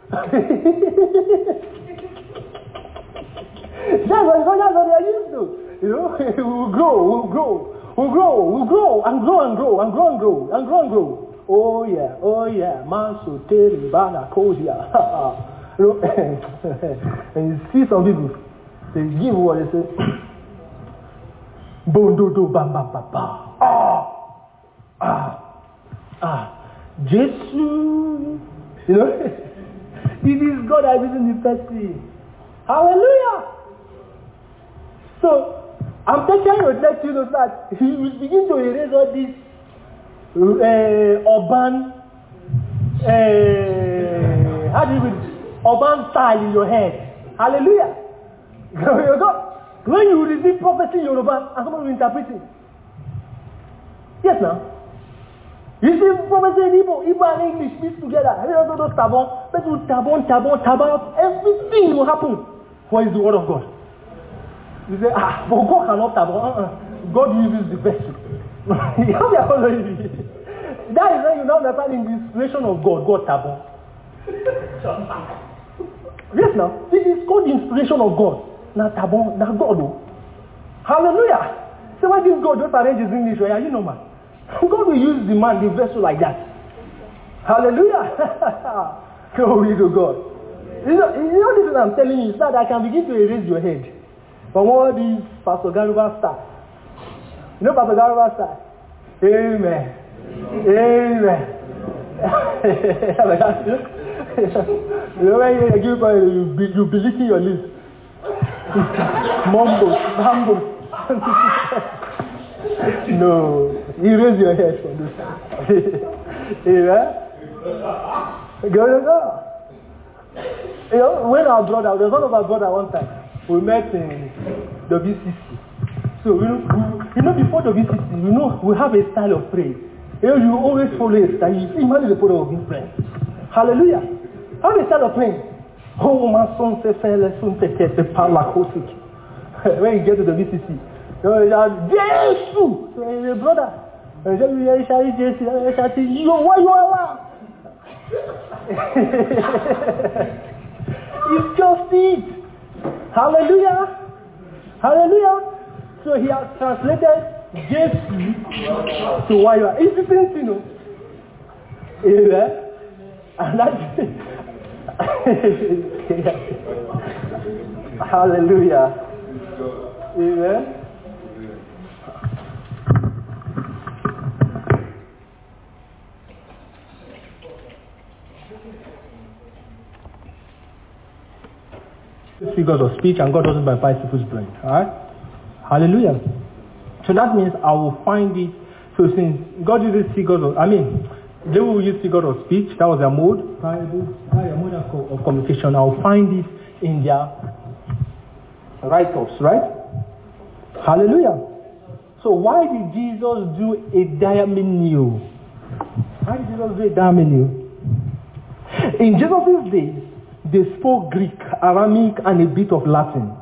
That's what, that's what they are used to. You know, we will grow, we will grow, we will grow, we will grow, and grow and grow, and grow and grow, and grow and grow. Oh yeah, oh yeah, Manso, Teri, Bana, Kozia. And you see some people, they give what they say. Boom, do, do, bam, bam, bam, bam. Ah, ah, ah. Jesus. You know, it is God that is in the person. Hallelujah. So, I'm trying to let you know that he will begin to erase all this uh, urban, uh, how do you mean? Urban style in your head. Hallelujah. When you receive prophecy in Yoruba, and someone will interpret it. Yes, now. You see prophecy in Igbo, Igbo and English mixed together. Have you also those tabon? People tabon, tabon, tabon. Everything will happen. What is the word of God? You say, ah, but God cannot tabon. Uh-uh. God uses the vessel. You have your following me. That is when you now understand in the inspiration of God, God tabon. Yes, now. This is called the inspiration of God. Now tabon, now God. Oh. Hallelujah. So why this God just arrange his English? Are you normal? God will use the man, the vessel like that. Hallelujah. Glory to God. You know, you know this is what I'm telling you. It's that I can begin to erase your head. From all these Pastor Garuba style. You know Pastor Garuba style? Amen. Amen. You know when you give you be you be licking your lips. Mumbles, mumbles. No, erase your head from this. Amen. Go to God. You know, when our brother, there's one of our brother one time, we met in W C C. So, you know, we, you know before W C C, you know, we have a style of praise. You know, you always follow a style. You see, man is a product of being prayer. Hallelujah. Have a style of praying. Oh, my son, say, fella, son, take care, the power, when you get to the W C C, you know, Jesus! So, your brother, you shall say, yo, why you are? It's just it. Hallelujah. Hallelujah. So he has translated Jesus to why you are. It's the same thing, you know. Amen. And that's hallelujah. Amen. Figures of speech, and God doesn't bypass people's brain. Alright? Hallelujah. So that means I will find it. So since God uses figures of, I mean, they will use figures of speech, that was their mode, parable, their mode of communication. I will find it in their write-ups, right? Hallelujah. So why did Jesus do a diamenio? Why did Jesus do a diamenio? In Jesus' days, they spoke Greek, Aramaic, and a bit of Latin.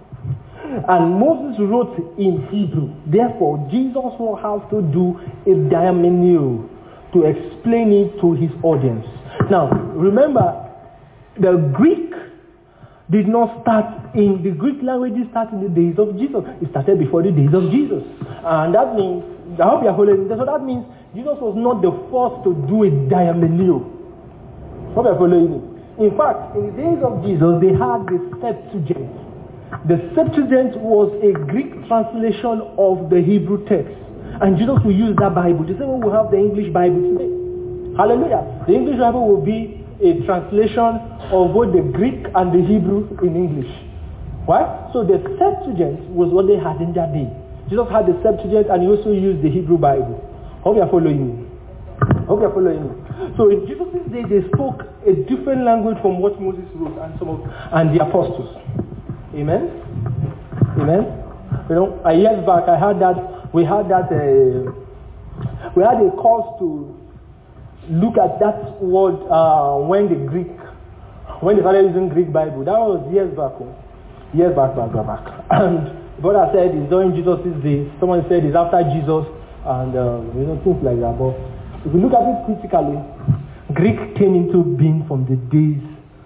And Moses wrote in Hebrew. Therefore, Jesus will have to do a diamenio to explain it to his audience. Now, remember, the Greek did not start in, the Greek language started in the days of Jesus. It started before the days of Jesus. And that means, I hope you're following. So that means Jesus was not the first to do a diamenio. I hope you're following me. In fact, in the days of Jesus, they had the Septuagint. The Septuagint was a Greek translation of the Hebrew text. And Jesus will use that Bible. The same way we have the English Bible today. Hallelujah. The English Bible will be a translation of both the Greek and the Hebrew in English. Right? So the Septuagint was what they had in that day. Jesus had the Septuagint and he also used the Hebrew Bible. Hope you're following me. Hope you're following me. So in Jesus' day, they spoke a different language from what Moses wrote and some of and the apostles. Amen. Amen. You know, a years back I had that we had that uh, we had a course to look at that word uh, when the Greek when they started using Greek Bible. That was years back. Oh. Years back, back, back, back. And brother said it's during Jesus' day. Someone said it's after Jesus and uh, you know things like that. But if you look at it critically, Greek came into being from the days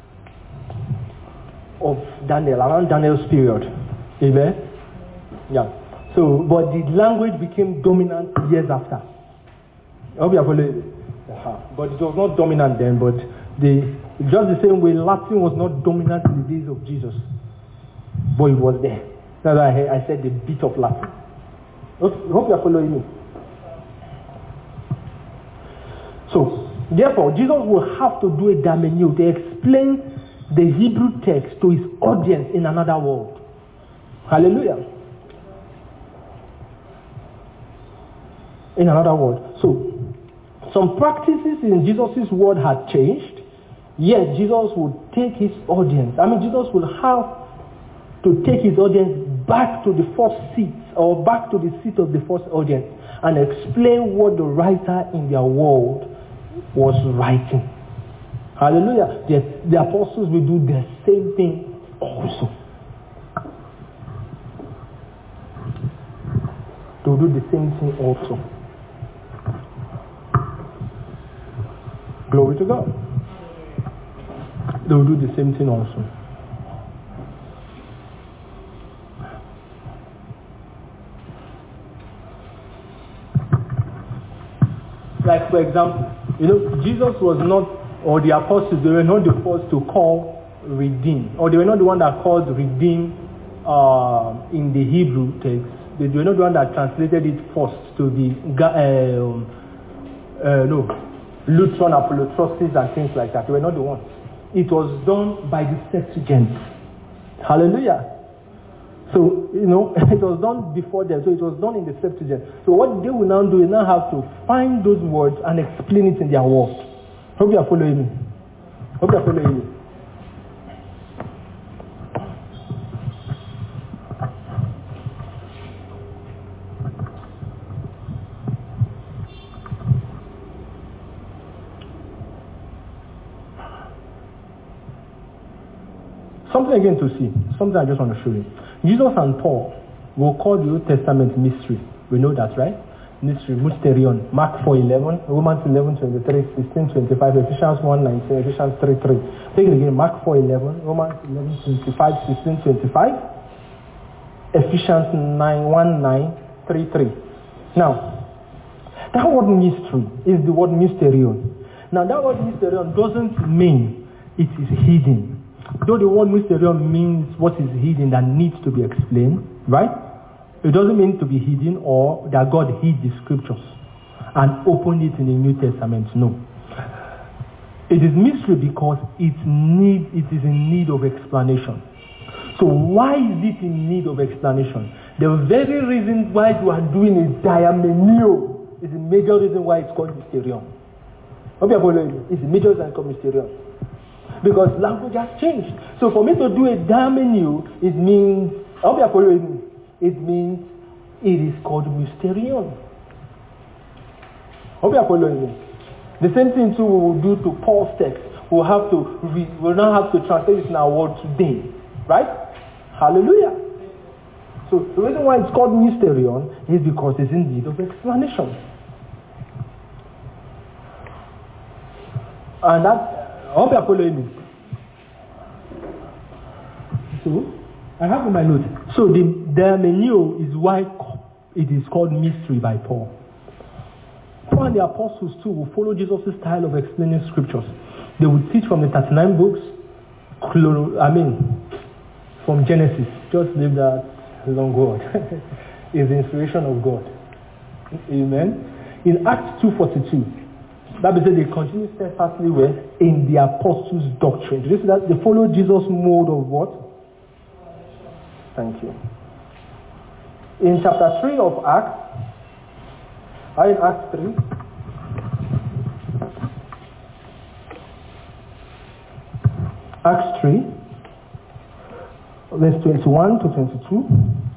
of Daniel, around Daniel's period. Amen? Yeah. So, but the language became dominant years after. I hope you are following. Uh-huh. But it was not dominant then, but the, just the same way Latin was not dominant in the days of Jesus. But it was there. That's why I, I said the bit of Latin. I hope you are following me. So, therefore, Jesus will have to do a diamenio to explain the Hebrew text to his audience in another world. Hallelujah. In another world. So, some practices in Jesus' word had changed, yet Jesus would take his audience. I mean, Jesus would have to take his audience back to the first seat, or back to the seat of the first audience, and explain what the writer in their world was writing. Hallelujah. The, the apostles will do the same thing also. will do the same thing also. Glory to God. They will do the same thing also. Like for example, you know, Jesus was not, or the apostles, they were not the first to call redeem, or they were not the one that called redeem uh, in the Hebrew text. They were not the one that translated it first to the um, uh, no, Lutheran apollotrosis and things like that. They were not the ones. It was done by the Septuagint. Hallelujah. So, you know, it was done before them, so it was done in the Septuagint. So what they will now do is now have to find those words and explain it in their words. Hope you are following me. Hope you are following me. Something again to see. Something I just want to show you. Jesus and Paul will call the Old Testament mystery. We know that, right? Mystery, mysterion. Mark four eleven, Romans eleven twenty-three, sixteen twenty-five, Ephesians one nineteen, Ephesians three three. Take it again. Mark four eleven, Romans eleven twenty-five, sixteen twenty-five, Ephesians nine one nine, three three. Now, that word mystery is the word mysterion. Now, that word mysterion doesn't mean it is hidden. Though the word mysterion means what is hidden that needs to be explained, right? It doesn't mean to be hidden or that God hid the scriptures and opened it in the New Testament. No. It is mystery because it need it is in need of explanation. So why is it in need of explanation? The very reason why you are doing a diamenio is the major reason why it's called mysterion. It's the major reason it's called mysterion. Because language has changed. So for me to do a diamenio, it means, I hope you are following me. It means it is called mysterion. I hope you are following me. The same thing too we will do to Paul's text. We'll have to read, we'll now have to translate it in our word today. Right? Hallelujah. So the reason why it's called mysterion is because it's in need of explanation. And that, I hope you are following me. So, I have in my notes. So the diamenio is why it is called mystery by Paul. Paul and the apostles too will follow Jesus' style of explaining scriptures. They will teach from the thirty-nine books, I mean, from Genesis. Just leave that along God. It's the inspiration of God. Amen. In Acts two forty-two, that means they continue steadfastly well in the apostles' doctrine. Did you see that? They follow Jesus' mode of what? Thank you. In chapter three of Acts, are in Acts three? Acts three, verse twenty-one to twenty-two.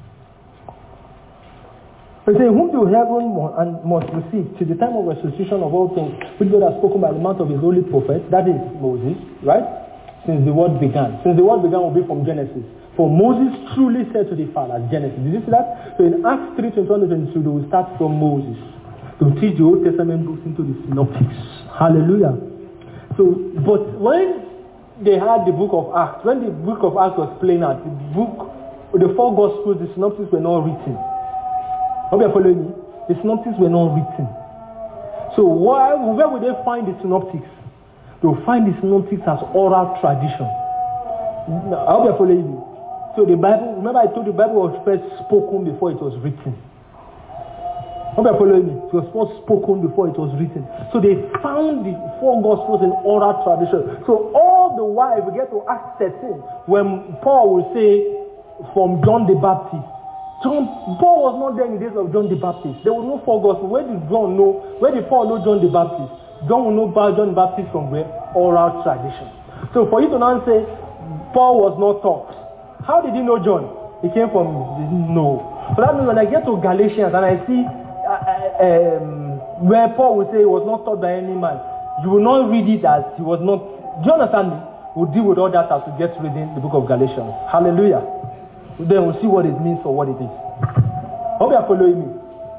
They say, whom you heaven and must receive till the time of restitution of all things, which God has spoken by the mouth of his holy prophet, that is Moses, right? Since the word began. Since the word began will be from Genesis. For Moses truly said to the Father, Genesis. Did you see that? So in Acts three, twenty-one to twenty-two, they will start from Moses to teach the Old Testament books into the synoptics. Hallelujah. So, but when they had the book of Acts, when the book of Acts was playing out, the book, the four Gospels, the synoptics were not written. Hope you are following me? The synoptics were not written. So why, where would they find the synoptics? They will find the synoptics as oral tradition. I hope you are following me. So the Bible, remember I told you the Bible was first spoken before it was written. Hope you are following me. It was first spoken before it was written. So they found the four Gospels in oral tradition. So all the while, we get to Acts thirteen, when Paul will say, from John the Baptist. John, Paul was not there in the days of John the Baptist. There was no four Gospels. Where did John know? Where did Paul know John the Baptist? John will know about John the Baptist from where? Oral tradition. So for you to now say, Paul was not taught. How did he know John? He came from no. So that means when I get to Galatians and I see uh, um, where Paul will say he was not taught by any man, you will not read it as he was not. Do you understand me? We'll deal with all that as we get reading the book of Galatians. Hallelujah. Then we'll see what it means for what it is. Hope you are following me.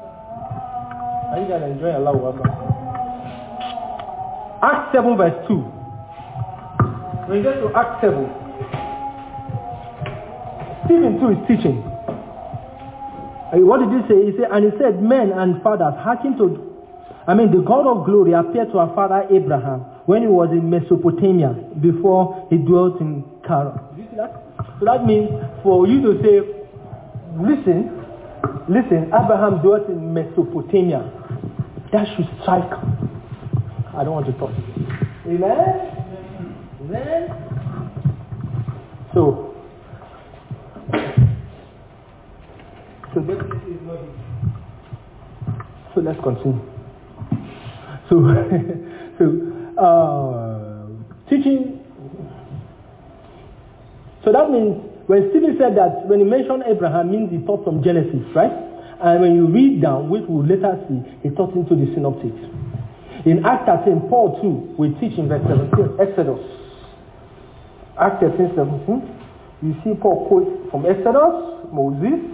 Are you guys enjoying Allah Akbar? Acts seven verse two. When you get to Acts seven, Stephen too is teaching. What did he say? He said, and he said, men and fathers, hearken to, I mean, the God of glory appeared to our father Abraham when he was in Mesopotamia before he dwelt in Haran. Did you see that? So that means for you to say, listen, listen, Abraham dwelt in Mesopotamia. That should strike. I don't want to talk. Amen? Amen? So, so definitely is not it. So let's continue. So, so uh, teaching. So that means when Stephen said that, when he mentioned Abraham, means he taught from Genesis, right? And when you read down, which we'll later see, he taught into the synoptics. In Acts thirteen, Paul too will teach in verse seventeen, Exodus. Acts thirteen, seventeen. You see Paul quote from Exodus, Moses.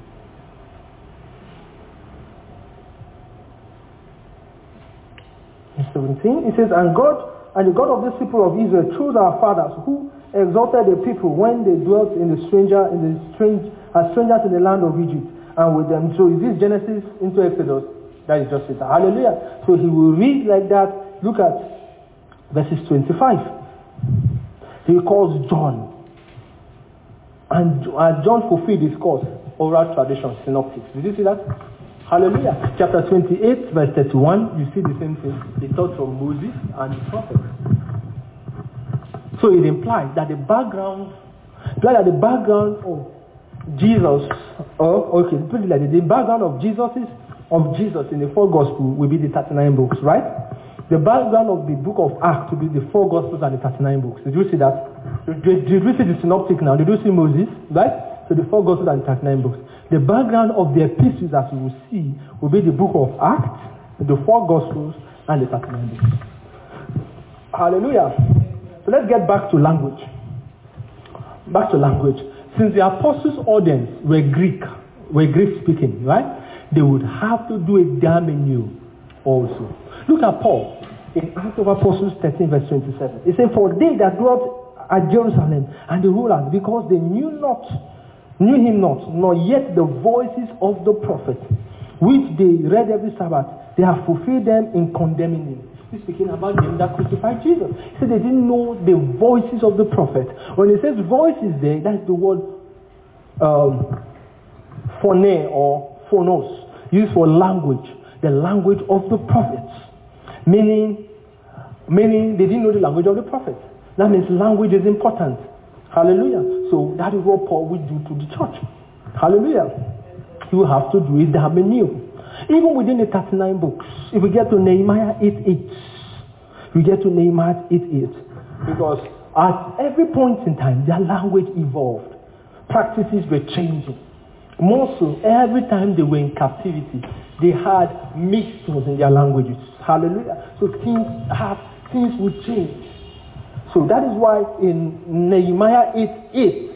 seventeen, it says, and God, and the God of this people of Israel chose our fathers, who exalted the people when they dwelt in the stranger, in the strange, as strangers in the land of Egypt, and with them. So is this Genesis into Exodus? That is just it. Hallelujah. So he will read like that. Look at verses twenty-five. He calls John. And uh, John fulfilled his course, oral tradition, synoptics. Did you see that? Hallelujah. Chapter twenty-eight, verse thirty-one, you see the same thing. He taught from Moses and the prophets. So it implies that the background, that the background of Jesus, or okay, put it like this, the background of Jesus is, of Jesus in the four Gospels will be the thirty-nine books, right? The background of the book of Acts will be the four Gospels and the thirty-nine books. Did you see that? Did, did we see the synoptic now? Did you see Moses, right? So the four Gospels and the thirty-nine books. The background of the epistles, as we will see, will be the book of Acts, the four Gospels, and the thirty-nine books. Hallelujah. So let's get back to language. Back to language. Since the apostles' audience were Greek, were Greek speaking, right? They would have to do a Damenu also. Look at Paul in Acts of Apostles thirteen, verse twenty-seven. He said, for they that dwelt at Jerusalem and the rulers, because they knew not, knew him not, nor yet the voices of the prophet, which they read every Sabbath, they have fulfilled them in condemning him. He's speaking about them that crucified Jesus. He said they didn't know the voices of the prophet. When he says voices there, that's the word um, phone or phonos, used for language, the language of the prophets. Meaning, meaning they didn't know the language of the prophet. That means language is important. Hallelujah. So that is what Paul will do to the church. Hallelujah. You have to do it that new. Even within the thirty-nine books, if we get to Nehemiah eight eight, we get to Nehemiah eight eight. Because at every point in time, their language evolved. Practices were changing. More so, every time they were in captivity, they had mixtures in their languages. Hallelujah. So things have, things would change. So that is why in Nehemiah eight eight,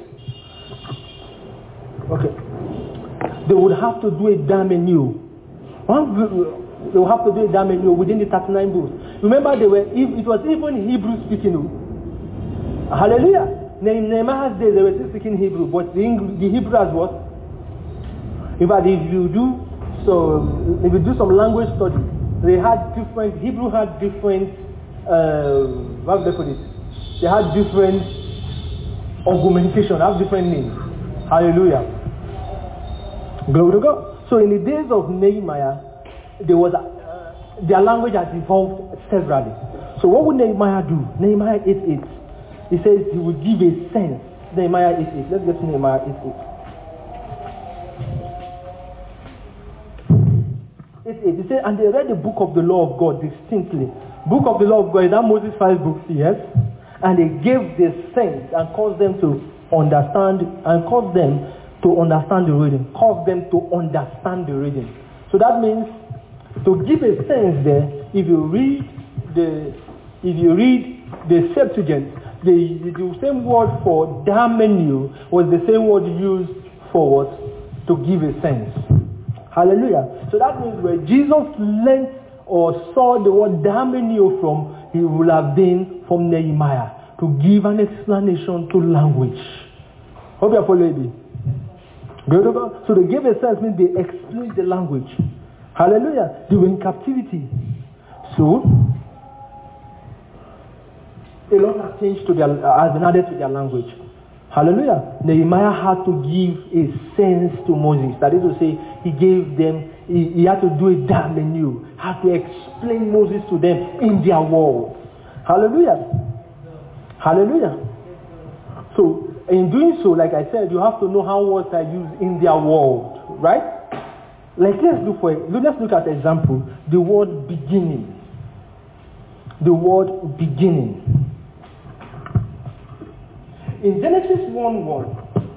okay, they would have to do a Damenu. They would have to do a Damenu within the thirty-nine books. Remember, they were, it was even Hebrew speaking. Hallelujah. In Nehemiah's day, they were still speaking Hebrew, but the, English, the Hebrew as what? In fact, if you do so, if you do some language study, they had different, Hebrew had different, uh, how do they put it? They had different augmentation, have different names. Hallelujah. Glory to God. So in the days of Nehemiah, there was uh, their language had evolved severally. So what would Nehemiah do? Nehemiah eight eight. He says he would give a sense. Nehemiah eight eight. Let's get to Nehemiah eight eight. eight eight. He said, and they read the book of the law of God distinctly. Book of the law of God, is that Moses' five books? Yes. And they gave the sense and caused them to understand and caused them to understand the reading. Caused them to understand the reading. So that means to give a sense there, if you read the if you read the Septuagint, the, the same word for Damenu was the same word used for what? To give a sense. Hallelujah. So that means where Jesus learned or saw the word Daimonion from, he would have been from Nehemiah to give an explanation to language. Hope you're following me. So they gave a sense, means they explained the language. Hallelujah. They were in captivity. So a lot has changed to their, has been added to their language. Hallelujah. Nehemiah had to give a sense to Moses. That is to say, he gave them, he, he had to do a Daimonion, had to explain Moses to them in their world. Hallelujah. Hallelujah. So, in doing so, like I said, you have to know how words are used in their world. Right? Like, let's look for, let's look at an example. The word beginning. The word beginning. In Genesis one one,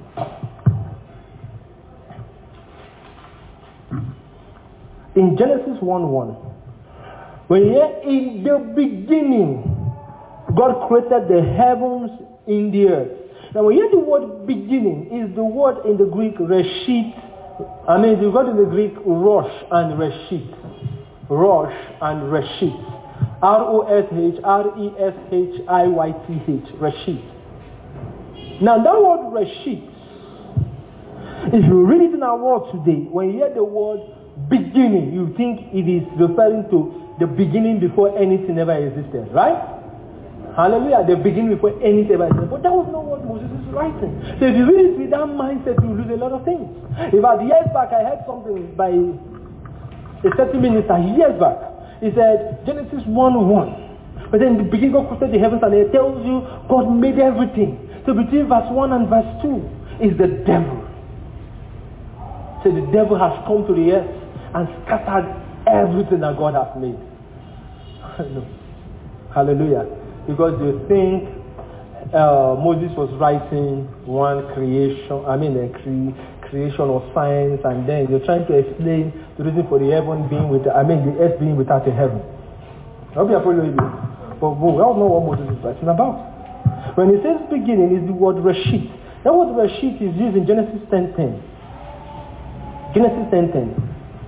in Genesis one one, when here in the beginning, God created the heavens in the earth. Now when you hear the word beginning, is the word in the Greek reshit. I mean the word in the Greek rosh and reshit. Rosh and reshit. R O S H R E S H I Y T H. Reshit. Now that word Reshit, if you read it in our world today, when you hear the word beginning, you think it is referring to the beginning before anything ever existed, right? Hallelujah, the beginning before anything ever existed. But that was not what Moses is writing. So if you read it with that mindset, you lose a lot of things. About years back, I heard something by a certain minister, years back. He said, Genesis one one. But then in the beginning, God created the heavens and it tells you God made everything. So between verse one and verse two is the devil. So the devil has come to the earth and scattered everything that God has made. No. Hallelujah. Because they think uh, Moses was writing one creation, I mean a cre- creation of science, and then they're trying to explain the reason for the heaven being with, I mean the earth being without a heaven. I hope you're following me. But we all know what Moses is writing about. When he says beginning, is the word Reshit. That word Reshit is used in Genesis ten ten. Genesis ten ten.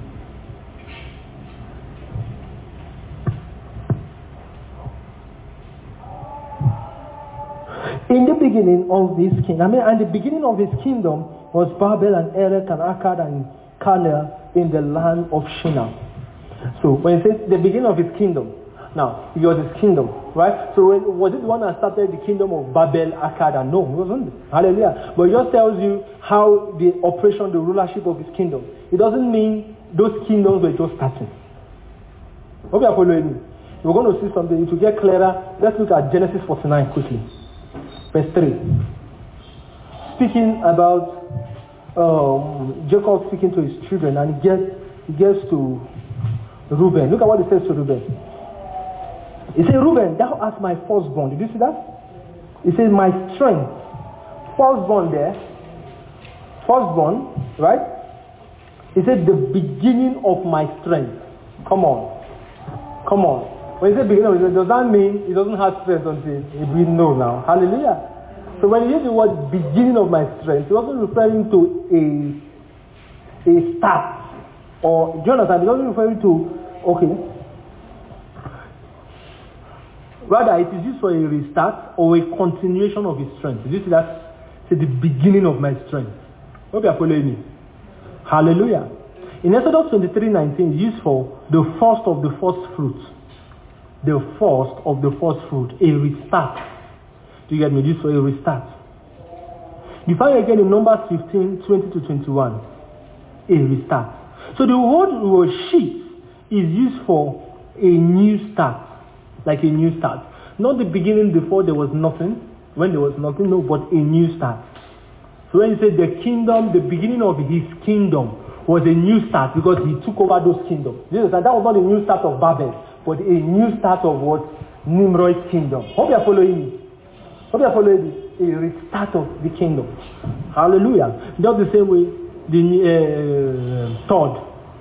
In the beginning of his kingdom, I mean, and the beginning of his kingdom was Babel and Erech and Akkad and Calneh in the land of Shinar. So when it says the beginning of his kingdom, now it was his kingdom, right? So when, was it the one that started the kingdom of Babel, Akkad, and no, it wasn't. Hallelujah. But it just tells you how the operation, the rulership of his kingdom. It doesn't mean those kingdoms were just starting. Hope you are following me. We're going to see something to get clearer. Let's look at Genesis forty-nine quickly. Verse three. Speaking about um, Jacob speaking to his children, and he gets, he gets to Reuben. Look at what he says to Reuben. He said, Reuben, thou art my firstborn. Did you see that? He says, my strength. Firstborn there. Firstborn, right? He said, the beginning of my strength. Come on. Come on. When he said beginning, does that mean he doesn't have strength until he will know now? Hallelujah. So when he used the word beginning of my strength, he wasn't referring to a a start. Or, do you understand? He wasn't referring to, okay. Rather, it is used for a restart or a continuation of his strength. Did you see that? It's the beginning of my strength. Hope you are following me. Hallelujah. In Exodus twenty-three nineteen, it's used for the first of the first fruit. The first of the first fruit, a restart. Do you get me? This for a restart. You find again in Numbers fifteen, twenty to twenty-one, a restart. So the word sheet is used for a new start, like a new start. Not the beginning before there was nothing, when there was nothing, no, but a new start. So when you say the kingdom, the beginning of his kingdom was a new start because he took over those kingdoms. That was not a new start of Babel, but a new start of what? Nimrod's kingdom. Hope you are following me. Hope you are following me. A restart of the kingdom. Hallelujah. Just the same way, the uh, Todd,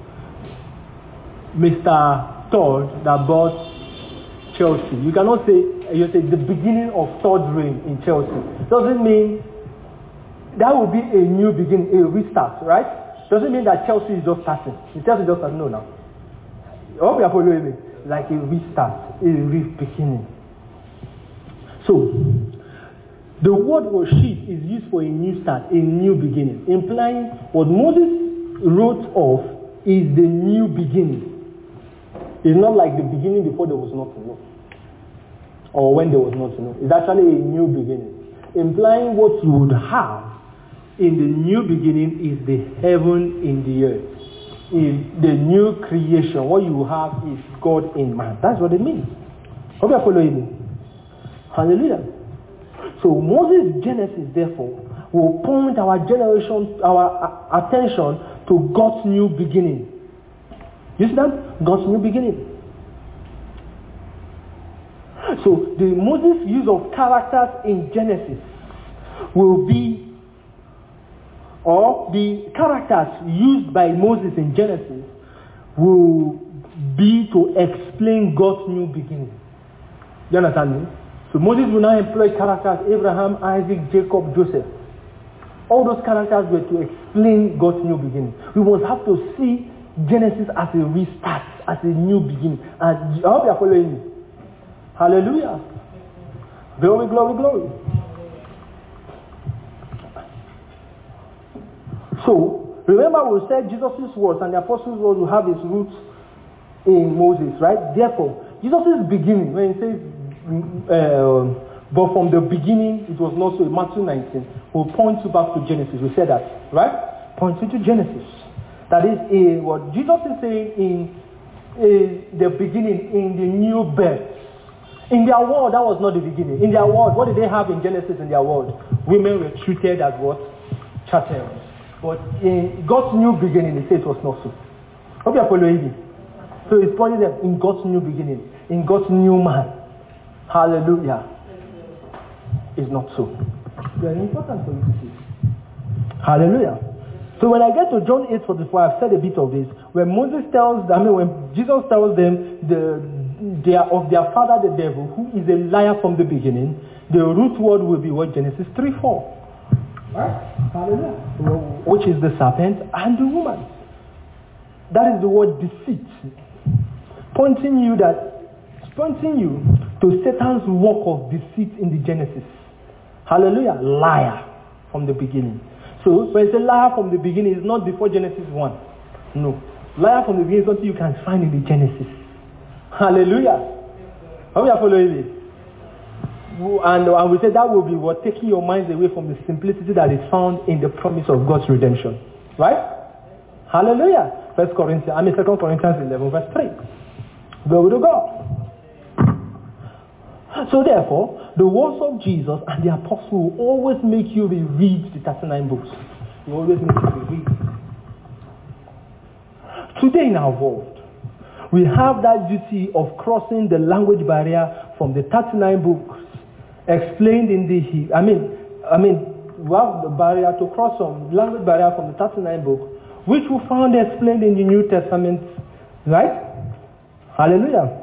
Mister Todd that bought Chelsea. You cannot say, you say the beginning of Todd's reign in Chelsea. Doesn't mean that will be a new beginning, a restart, right? doesn't mean that Chelsea is just starting. Chelsea is just starting. No, now. I hope you are following me. Like a restart, a re-beginning. So, the word worship is used for a new start, a new beginning, implying what Moses wrote of is the new beginning. It's not like the beginning before there was nothing, no. Or when there was nothing, no. It's actually a new beginning, implying what you would have in the new beginning is the heaven in the earth. In the new creation, what you have is God in man. That's what it means. Hope you are following me. Hallelujah. So Moses' Genesis, therefore, will point our generation, our attention to God's new beginning. You see that? God's new beginning. So the Moses' use of characters in Genesis will be, or the characters used by Moses in Genesis will be to explain God's new beginning. You understand me? So Moses will now employ characters, Abraham, Isaac, Jacob, Joseph. All those characters were to explain God's new beginning. We must have to see Genesis as a restart, as a new beginning. And I hope you are following me. Hallelujah. Glory, glory, glory. So, remember we said Jesus' words and the apostles' words will have its roots in Moses, right? Therefore, Jesus' beginning, when he says, uh, but from the beginning it was not so, Matthew nineteen, will point you back to Genesis. We said that, right? Points you to Genesis. That is a, what Jesus is saying in, in the beginning, in the new birth. In their world, that was not the beginning. In their world, what did they have in Genesis in their world? Women were treated as what? Chattel. But in God's new beginning, they say it was not so. Hope you are following me. So it's pointing them in God's new beginning, in God's new man. Hallelujah. It's not so. Very important for you to see. Hallelujah. So when I get to John eight forty-four, I've said a bit of this. When Moses tells, I mean, when Jesus tells them the, they are of their father the devil, who is a liar from the beginning, the root word will be what? Genesis three four. Right? Hallelujah. Which is the serpent and the woman. That is the word deceit. Pointing you that pointing you to Satan's work of deceit in the Genesis. Hallelujah. Liar from the beginning. So when it's a liar from the beginning, it's not before Genesis one. No. Liar from the beginning is something you can find in the Genesis. Hallelujah. How are you following me? And, and we said that will be what? Taking your minds away from the simplicity that is found in the promise of God's redemption. Right? Hallelujah. First Corinthians, I mean Second Corinthians eleven verse three. Glory to God. So therefore, the words of Jesus and the apostle will always make you reread the thirty-nine books. Will always make you reread. Today in our world, we have that duty of crossing the language barrier from the thirty-nine books explained in the, I mean, I mean, we have the barrier to cross some language barrier from the thirty-nine book, which we found explained in the New Testament, right? Hallelujah.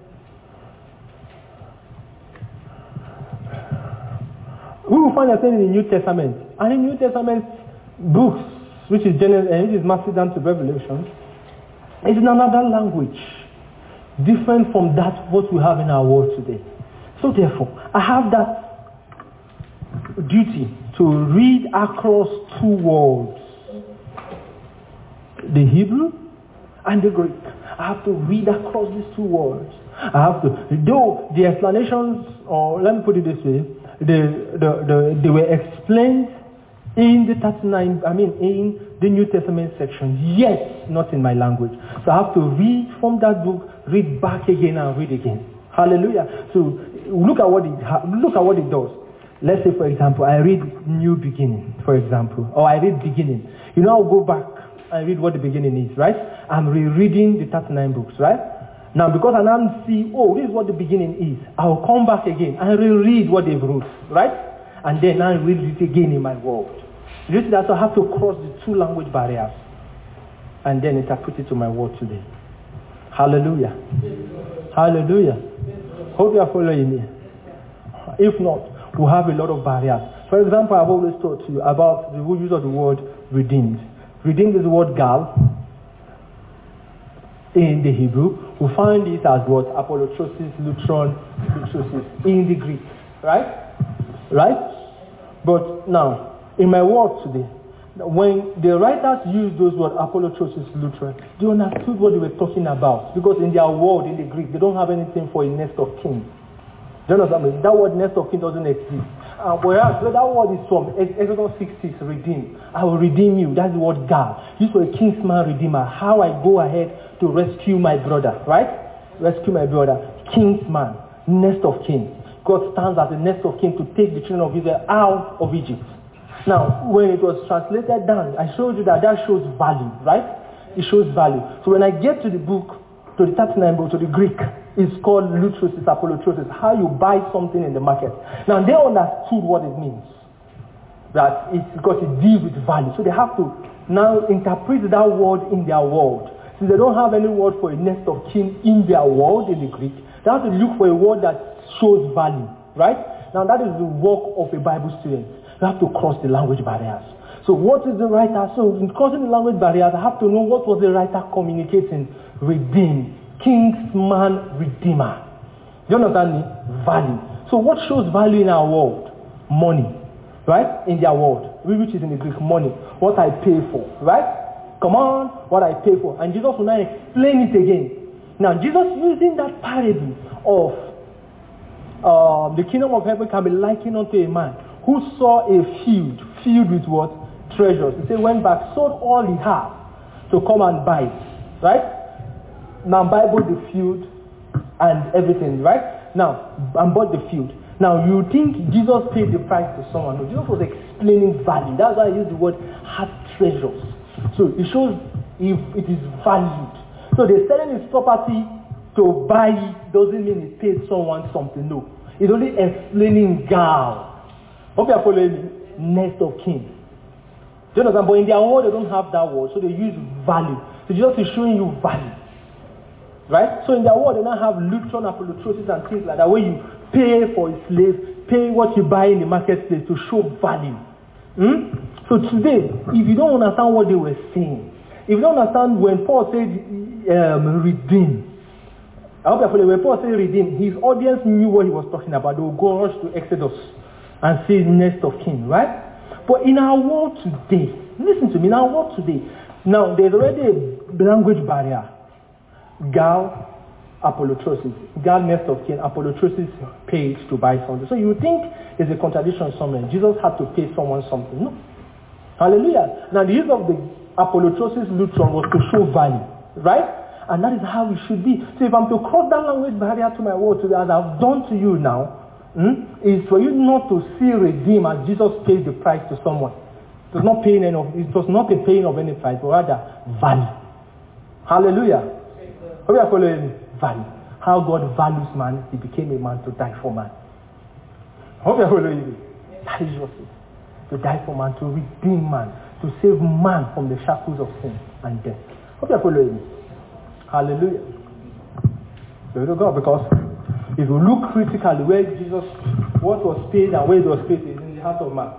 We will find explained in the New Testament, and in the New Testament books, which is Genesis, which is Matthew down to Revelation, it's in another language, different from that what we have in our world today. So therefore, I have that duty to read across two worlds, the Hebrew and the Greek. I have to read across these two worlds. I have to, though the explanations, or let me put it this way, the, the, the, they were explained in the thirty-nine, I mean in the New Testament section, yet not in my language. So I have to read from that book, read back again and read again. Hallelujah. So look at what it look at what it does. Let's say, for example, I read New Beginning, for example, or I read Beginning. You know, I'll go back and read what the beginning is, right? I'm rereading the thirty-nine books, right? Now, because I now see, oh, this is what the beginning is, I'll come back again and reread what they've wrote, right? And then I read it again in my world. You see that, so I have to cross the two language barriers and then interpret it to my world today. Hallelujah. Hallelujah. Hope you are following me. If not, we'll have a lot of barriers. For example, I've always taught you about the use of the word redeemed. Redeemed is the word gal in the Hebrew. We find it as what? Apollotrosis, lutron, lutrosis in the Greek. Right? Right? But now, in my world today, when the writers used those words, apollotrosis, lutron, they understood what they were talking about. Because in their world, in the Greek, they don't have anything for a nest of kin. Do you understand? That word nest of kin doesn't exist. Uh, whereas where that word is from, Exodus six six, redeem. I will redeem you. That's the word God. Used for a kinsman redeemer. How I go ahead to rescue my brother, right? Rescue my brother. Kinsman, nest of kin. God stands as a nest of kin to take the children of Israel out of Egypt. Now, when it was translated down, I showed you that that shows value, right? It shows value. So when I get to the book, to the thirty-nine book, to the Greek, it's called lutrosis, apollotrosis, how you buy something in the market. Now, they understood what it means. That it's because it deals with value. So they have to now interpret that word in their world. Since they don't have any word for a nest of kin in their world, in the Greek, they have to look for a word that shows value, right? Now, that is the work of a Bible student. You have to cross the language barriers. So what is the writer? So in crossing the language barriers, I have to know what was the writer communicating. Redeem. Kingsman redeemer. Do you understand me? Value. So what shows value in our world? Money. Right? In their world. Which is in the Greek, money. What I pay for. Right? Come on. What I pay for. And Jesus will now explain it again. Now Jesus using that parable of uh, the kingdom of heaven can be likened unto a man who saw a field, filled with what? Treasures. He said, went back, sold all he had to come and buy it. Right? Now, Bible the field and everything, right? Now, and bought the field. Now, you think Jesus paid the price to someone. No, Jesus was explaining value. That's why I use the word had treasures. So, it shows if it is valued. So, they're selling his property to buy it doesn't mean he paid someone something. No. It's only explaining God. Hope you are following me. Nest of kin. Do you understand? But in their world, they don't have that word, so they use value. So Jesus is showing you value. Right? So in their world, they now have lutron, apollotrosis, and things like that, where you pay for a slave, pay what you buy in the marketplace to show value. Hmm? So today, if you don't understand what they were saying, if you don't understand when Paul said um, redeem, I hope you follow. When Paul said redeem, his audience knew what he was talking about. They will go rush to Exodus and say nest of kin, right? But in our world today, listen to me, in our world today, now there's already a language barrier. Gal, apollotrosis. Gal, nest of kin, apollotrosis paid to buy something. So you think there's a contradiction somewhere. Jesus had to pay someone something. No. Hallelujah. Now the use of the apollotrosis lutron was to show value, right? And that is how it should be. So if I'm to cross that language barrier to my world today, as I've done to you now, Hmm? is for you not to see redeem as Jesus paid the price to someone. It was not paying any of it was not a paying of any price, but rather value. Hallelujah. Hope you are following me. Value. How God values man, he became a man to die for man. Hope you are following me. That is just it. To die for man, to redeem man, to save man from the shackles of sin and death. Hope you are following me. Hallelujah. Glory to God, because if you look critically where Jesus, what was paid and where it was paid is in the heart of man.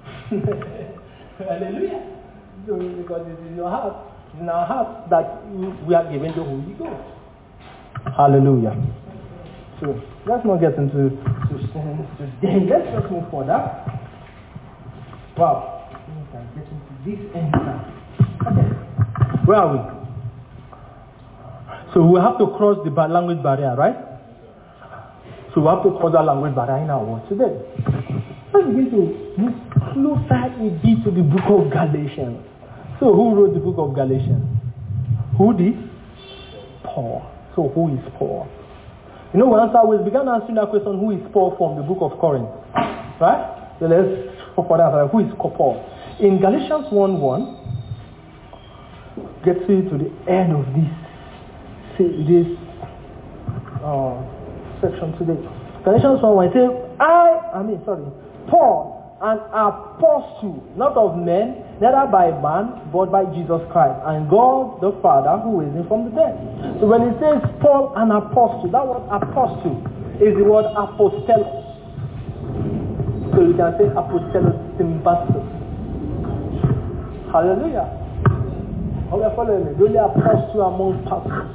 Hallelujah. So, because it's in your heart, it's in our heart that we are given the Holy Ghost. Hallelujah. So let's not get into to sin today. Let's just move further. Wow. We can get into this end now. Okay. Where are we? So we have to cross the language barrier, right? So we have to cross that language barrier in our world today. Let's begin to move closer a bit to the book of Galatians. So who wrote the book of Galatians? Who did? Paul. So who is Paul? You know, we answer, we began answering that question, who is Paul, from the book of Corinth. Right? So let's further answer, who is Paul? In Galatians one one, get to to the end of this, this uh, section today. Galatians one one, it says, I, I mean, sorry, Paul, an apostle, not of men, neither by man, but by Jesus Christ, and God the Father who raised him from the dead. So when it says Paul, an apostle, that word apostle is the word apostelos. So you can say apostelos symbastos. Hallelujah. Are you following me? The only apostle among pastors.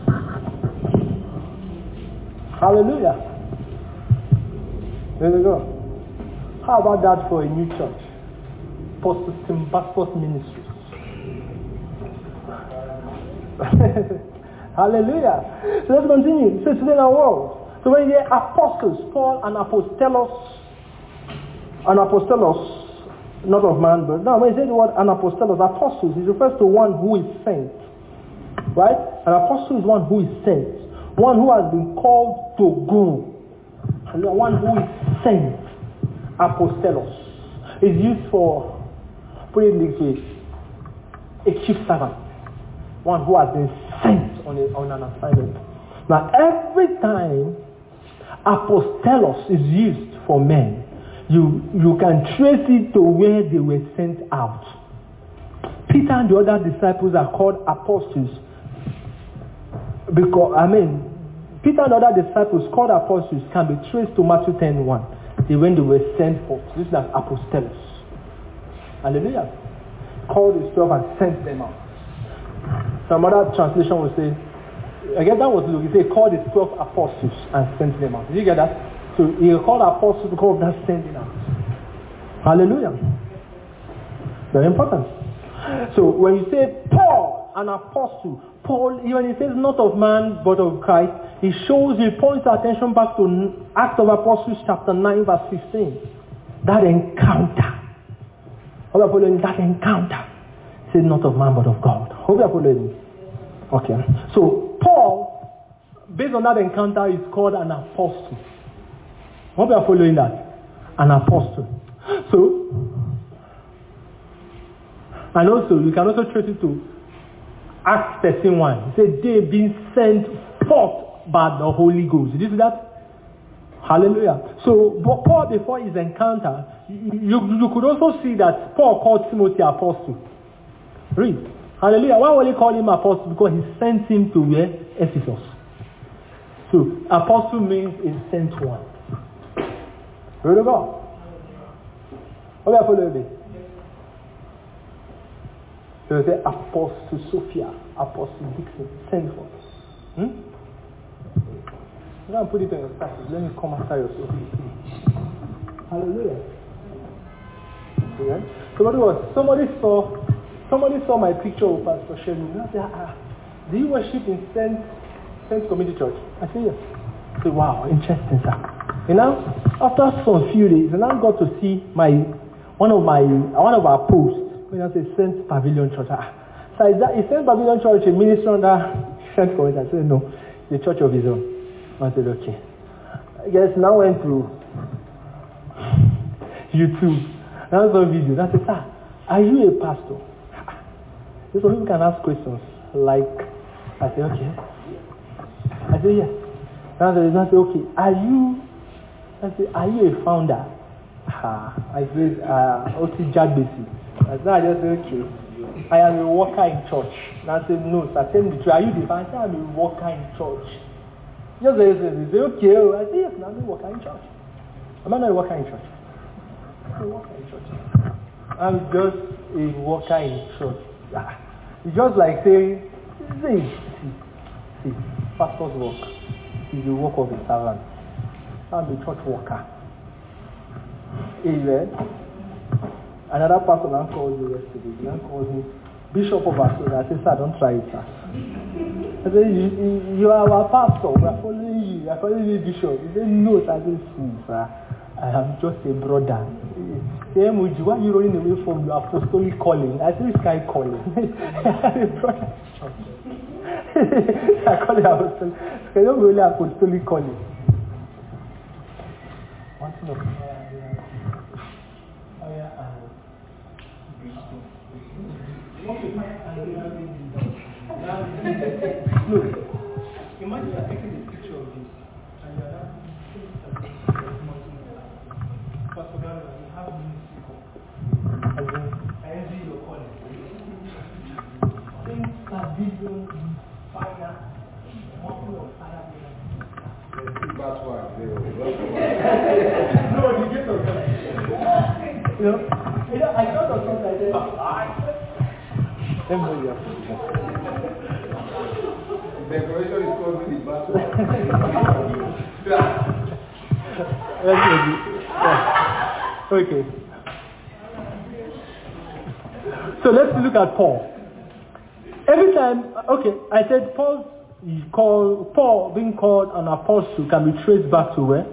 Hallelujah. There we go. How about that for a new church? Post-Bastos Ministries. Hallelujah. So let's continue. So today in our world. So when you hear apostles, Paul and apostolos, an apostolos, not of man, but now when you say the word an apostolos, apostles, it refers to one who is sent. Right? An apostle is one who is sent. One who has been called to go. And one who is sent. Apostolos is used for, put it this way, a chief servant. One who has been sent on, a, on an assignment. Now every time apostolos is used for men, you, you can trace it to where they were sent out. Peter and the other disciples are called apostles because, I mean, Peter and the other disciples called apostles can be traced to Matthew ten one. They, when they were sent forth. This is as apostolos. Hallelujah. Called his twelve and sent them out. Some other translation will say, again that was Luke, he said called his twelve apostles and sent them out. Did you get that? So he called apostles because of that sending out. Hallelujah. Very important. So when you say Paul, an apostle, Paul, even he says not of man but of Christ, he shows, he points our attention back to Acts of Apostles chapter nine verse fifteen. That encounter. Hope you're following that encounter. He said not of man but of God. Hope you're following me. Okay. So Paul, based on that encounter, is called an apostle. Hope you're following that. An apostle. So, and also, you can also trace it to Acts thirteen one. It said they being sent forth by the Holy Ghost. Did you see that? Hallelujah. So Paul, before his encounter, you, you could also see that Paul called Timothy apostle. Read. Hallelujah. Why will he call him apostle? Because he sent him to where? Ephesus. So apostle means a sent one. Read about. What are you following me? So they say Apostle Sophia, Apostle Dixon, send forth. Hmm? I'm going to put it on your status. Let me come after your Sophia. Hallelujah. Yeah. So what was somebody saw somebody saw my picture of Pastor Shelly. And I said, ah, do you worship in Saint Saint Community Church? I said yes. I said, wow, interesting, sir. You know, after some few days, and I got to see my one of my one of our posts. When I say Saint Pavilion Church, ah. So is that is Saint Pavilion Church a ministry under Saint Community? I said no, the church of his own. I said okay. I guess now went to YouTube. Now saw videos. I said, sir, are you a pastor? So some people can ask questions like, I said okay. I said yes. Now they say okay. Are you? I said, are you a founder? Ah, I said, uh, O T Jagbesi. I said, I just said, okay. I am a worker in church. And I said, no, sir, tell me the truth. Are you the founder? I said, I'm a worker in church. Just like they say, okay. I said, yes, I'm a worker in church. Am I not a worker in church? I'm a worker in church. I'm just a worker in church. Ah. It's just like saying, see, see, see, pastor's work is the work of a servant. I'm a church worker. Amen. Another pastor now called me yesterday. He now called me Bishop of Astoria. I said, sir, don't try it, sir. I said, you, you are our pastor. We are following you. We are following you, Bishop. He said, no, sir. I said, sir, I am just a brother. He said, why are you running away from your apostolic calling? I said, this guy calling. I'm a brother. I call it apostolic. I don't really apostolic calling. One thing of look, imagine you're taking a picture of this and you're not Pastor Gary, you have ministry call. As in, I envy your calling. Things that vision, fire, multiple of fire. That's why they no, you get of them. You know, you know, I thought of something like that. Let me know your decoration is causing the battle. Okay. So let's look at Paul. Every time, okay, I said Paul, call, Paul being called an apostle can be traced back to where?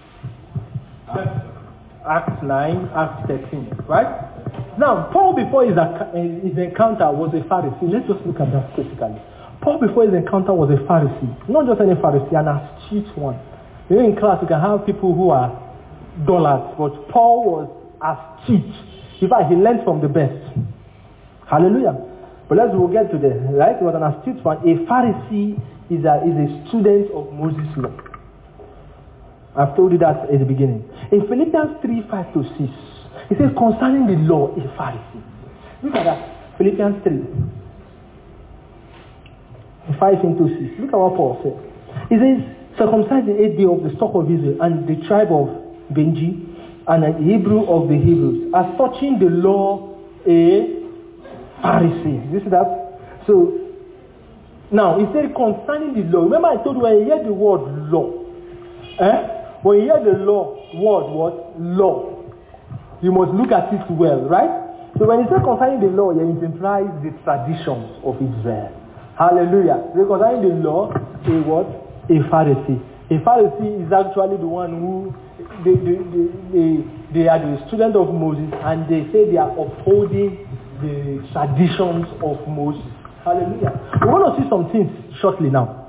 Acts nine, Acts thirteen, right? Now, Paul before his, his encounter was a Pharisee. Let's just look at that critically. Paul before his encounter was a Pharisee. Not just any Pharisee, an astute one. You know, in class you can have people who are dullard, but Paul was astute. In fact, he learned from the best. Hallelujah. But let's we'll get to that, right? He was an astute one. A Pharisee is a, is a student of Moses' law. I've told you that at the beginning. In Philippians three, five to six, it says concerning the law, a Pharisee. Look at that. Philippians three. five into six. Look at what Paul said. He says, circumcised the eighth day of the stock of Israel and the tribe of Benji and a Hebrew of the Hebrews, as touching the law, a Pharisee. You see that? So, now, he said concerning the law. Remember I told you when you hear the word law. Eh? When you hear the law, word what? Law. You must look at it well, right? So when he said concerning the law, it implies the traditions of Israel. Hallelujah. So concerning the law, a what? A Pharisee. A Pharisee is actually the one who, they, they, they, they, they are the student of Moses and they say they are upholding the traditions of Moses. Hallelujah. We want to see some things shortly now.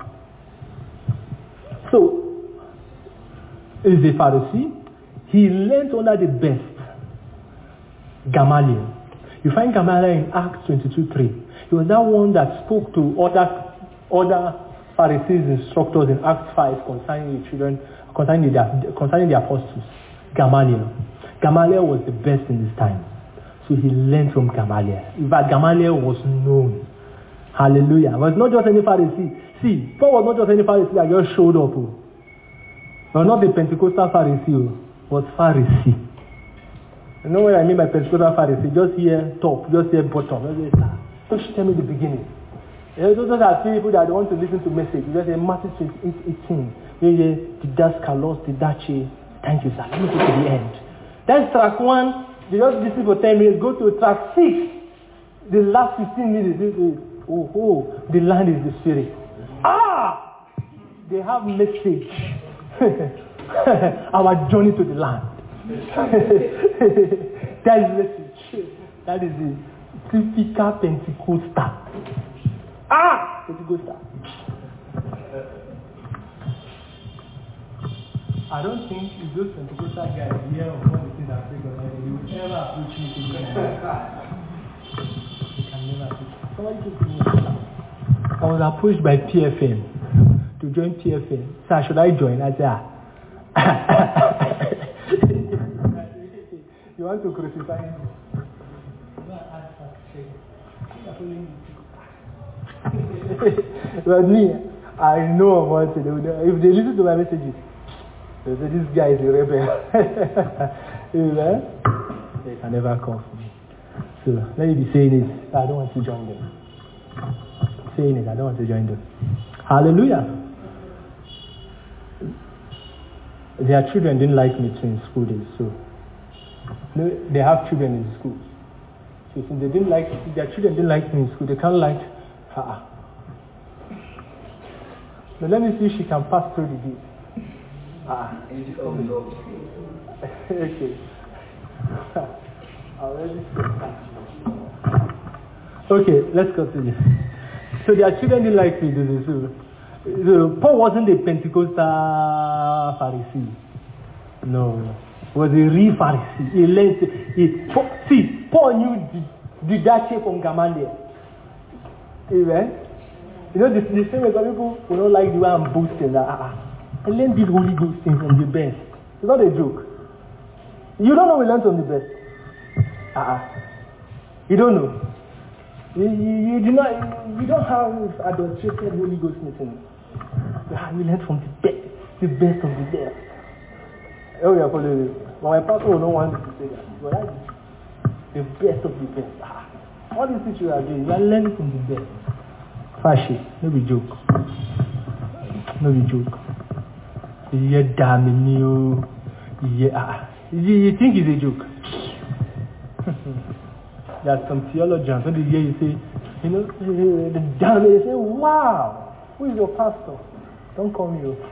So, is a Pharisee. He learned under the best. Gamaliel. You find Gamaliel in Acts twenty-two three. He was that one that spoke to other other Pharisees instructors in Acts five concerning the children, concerning the, concerning the apostles. Gamaliel. Gamaliel was the best in his time. So he learned from Gamaliel. In fact, Gamaliel was known. Hallelujah. He was not just any Pharisee. See, Paul was not just any Pharisee that just showed up. But not the Pentecostal Pharisee, but Pharisee. You know what I mean by Pentecostal Pharisee? Just here top, just here bottom. Just here, don't tell me the beginning. You know, those are people that don't want to listen to message. You just say Matthew twenty-eight eighteen. You say, Didaskalos, Didache. Thank you, sir. Let me go to the end. Then track one, you just listen for ten minutes. Go to track six. The last fifteen minutes, you say, oh, oh, the land is the spirit. Ah! They have message. Our journey to the land. That is message. That is the typical Pentecostal. Ah! Pentecostal. I don't think if those Pentecostal guys hear of what the things are saying, they will ever approach me to do that. They can never approach me. Somebody told me I was approached by P F M to join P F M. Sir, should I join? I said, ah. You want to crucify him? But me, I know about it. If they listen to my messages, they say this guy is a rebel. Amen? They can never come for me. So let me be saying it. I don't want to join them. Saying it, I don't want to join them. Hallelujah. Their children didn't like me too in school days, so they have children in school. So since they didn't like their children didn't like me in school, they can't like her. So let me see if she can pass through the gate. Ah, okay. Already. Okay, let's continue. So their children didn't like me, so. So Paul wasn't a Pentecostal Pharisee. No. He was a real Pharisee. He learned, he, see, Paul knew the Didache from Gamaliel. Amen? You know, the, the same way some people will not like the way I'm boasting. That, uh, I learned these Holy Ghost things from the best. It's not a joke. You don't know we learned from the best. Uh-uh. You don't know. You, you, you do not. You don't have adulterated Holy Ghost meetings. We learned from the best, the best of the best. Oh, yeah, following this. But my pastor will not want me to say that. But I the best of the best. Ah, all these things you are doing, you are learning from the best. Fashion, no be joke. No be joke. Yeah, damn you. Yeah. You, you think it's a joke? There are some theologians, when they hear you say, you know, the damn, they say, wow, who is your pastor? Don't call me up.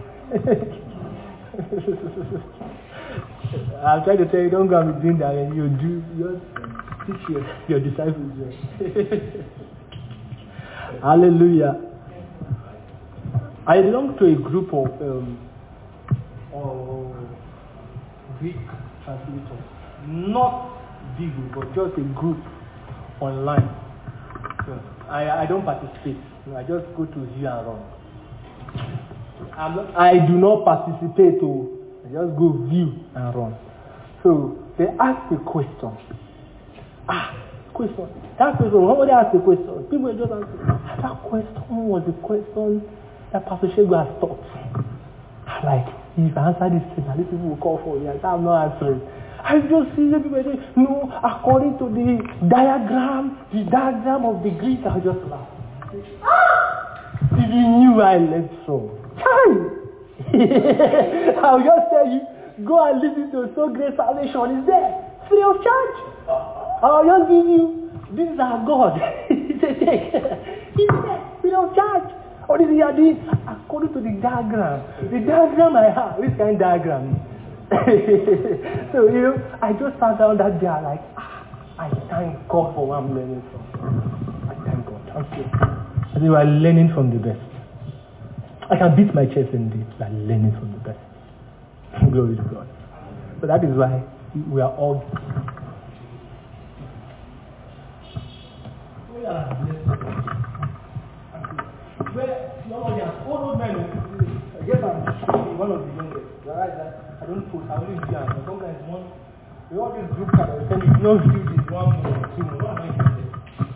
I'm trying to tell you, don't go and be doing that, and you do, you teach your, your disciples. Hallelujah. I belong to a group of, um, of Greek translators. Not big, but just a group online. So I, I don't participate. I just go to view and run. I'm not, I do not participate. Oh, I just go view and run. So they ask a question. Ah, question. That question. Somebody asked a question. People were just asking. That question was the question that Pastor Shego has taught. Like, if I answer this thing, these people will call for me. I say, I'm not answering. I just see people say, no, according to the diagram, the diagram of the Greek, I just laugh. If you knew where I left from. I'll just tell you, go and listen to So Great Salvation. It's there, free of charge. I'll just give you, this is our God. It's there, free of charge. What is he doing? According to the diagram. The diagram I have, which kind of diagram? So, you know, I just sat down that day, like, ah, I thank God for what I'm learning from. I thank God. Thank you. I think we are learning from the best. I can beat my chest indeed. We are learning from the best. Glory to God. So that is why we are all. We are blessed. Where normally are old men, I guess I'm one of the youngest. You're right that I don't post, I only do that. Sometimes one, we all this group card, I tell you, no view this one more, two more. What am I doing?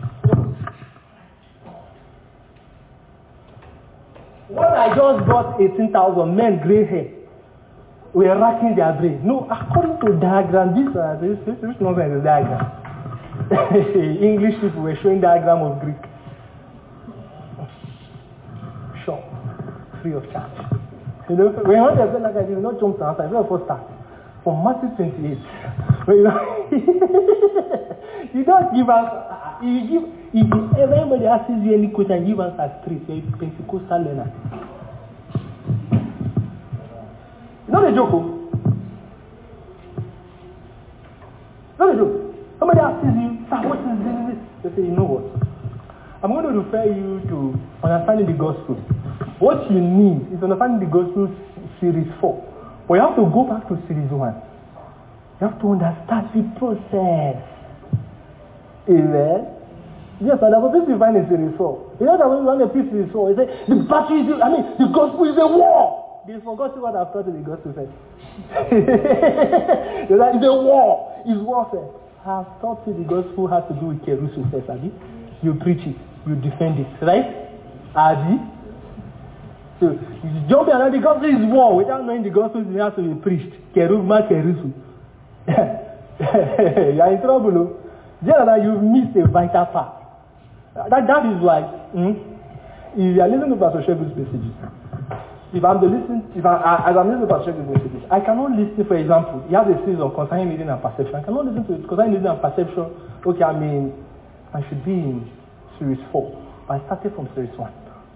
When I just got eighteen thousand men grey hair, we are racking their brain. No, according to diagram, this uh, this this, this nonsense is diagram. English people were showing diagram of Greek. Shop, free of charge. You know, when you want to say like I do, not jump to answer, it's not first start. From Matthew twenty-eight. When you know, you don't give us, you give, if everybody asks you any question, give us as three, so you're a Pentecostal learner. It's not a joke. It's not a joke. Somebody asks you, what is this? They say, you know what? I'm going to refer you to Understanding the Gospel. What you need is Understanding the Gospel series four. But you have to go back to series one. You have to understand the process. Amen? Yes, and that's what you find in series four. You know that when you want to teach series four, you say, the battle is, a, I mean, the gospel is a war. They forgot what I've taught in the gospel first. It's like, it's a war. It's warfare. I've taught you the gospel has to do with Kerusu first, Abi. You preach it. You defend it. Right? Abi? So, you jump in and the gospel is war. Without knowing the gospel, it has to be preached. Kerugma Kerusu. You are in trouble, no? Just that you've missed a vital part. That, that is why, hmm, if you are listening to Pastor Shegu's messages, if I'm the listen, if I, as I'm listening to Pastor Shegu's messages, I cannot listen, for example, he has a series of concerning reading and perception. I cannot listen to it concerning reading and perception. Okay, I mean, I should be in series four. I started from series one.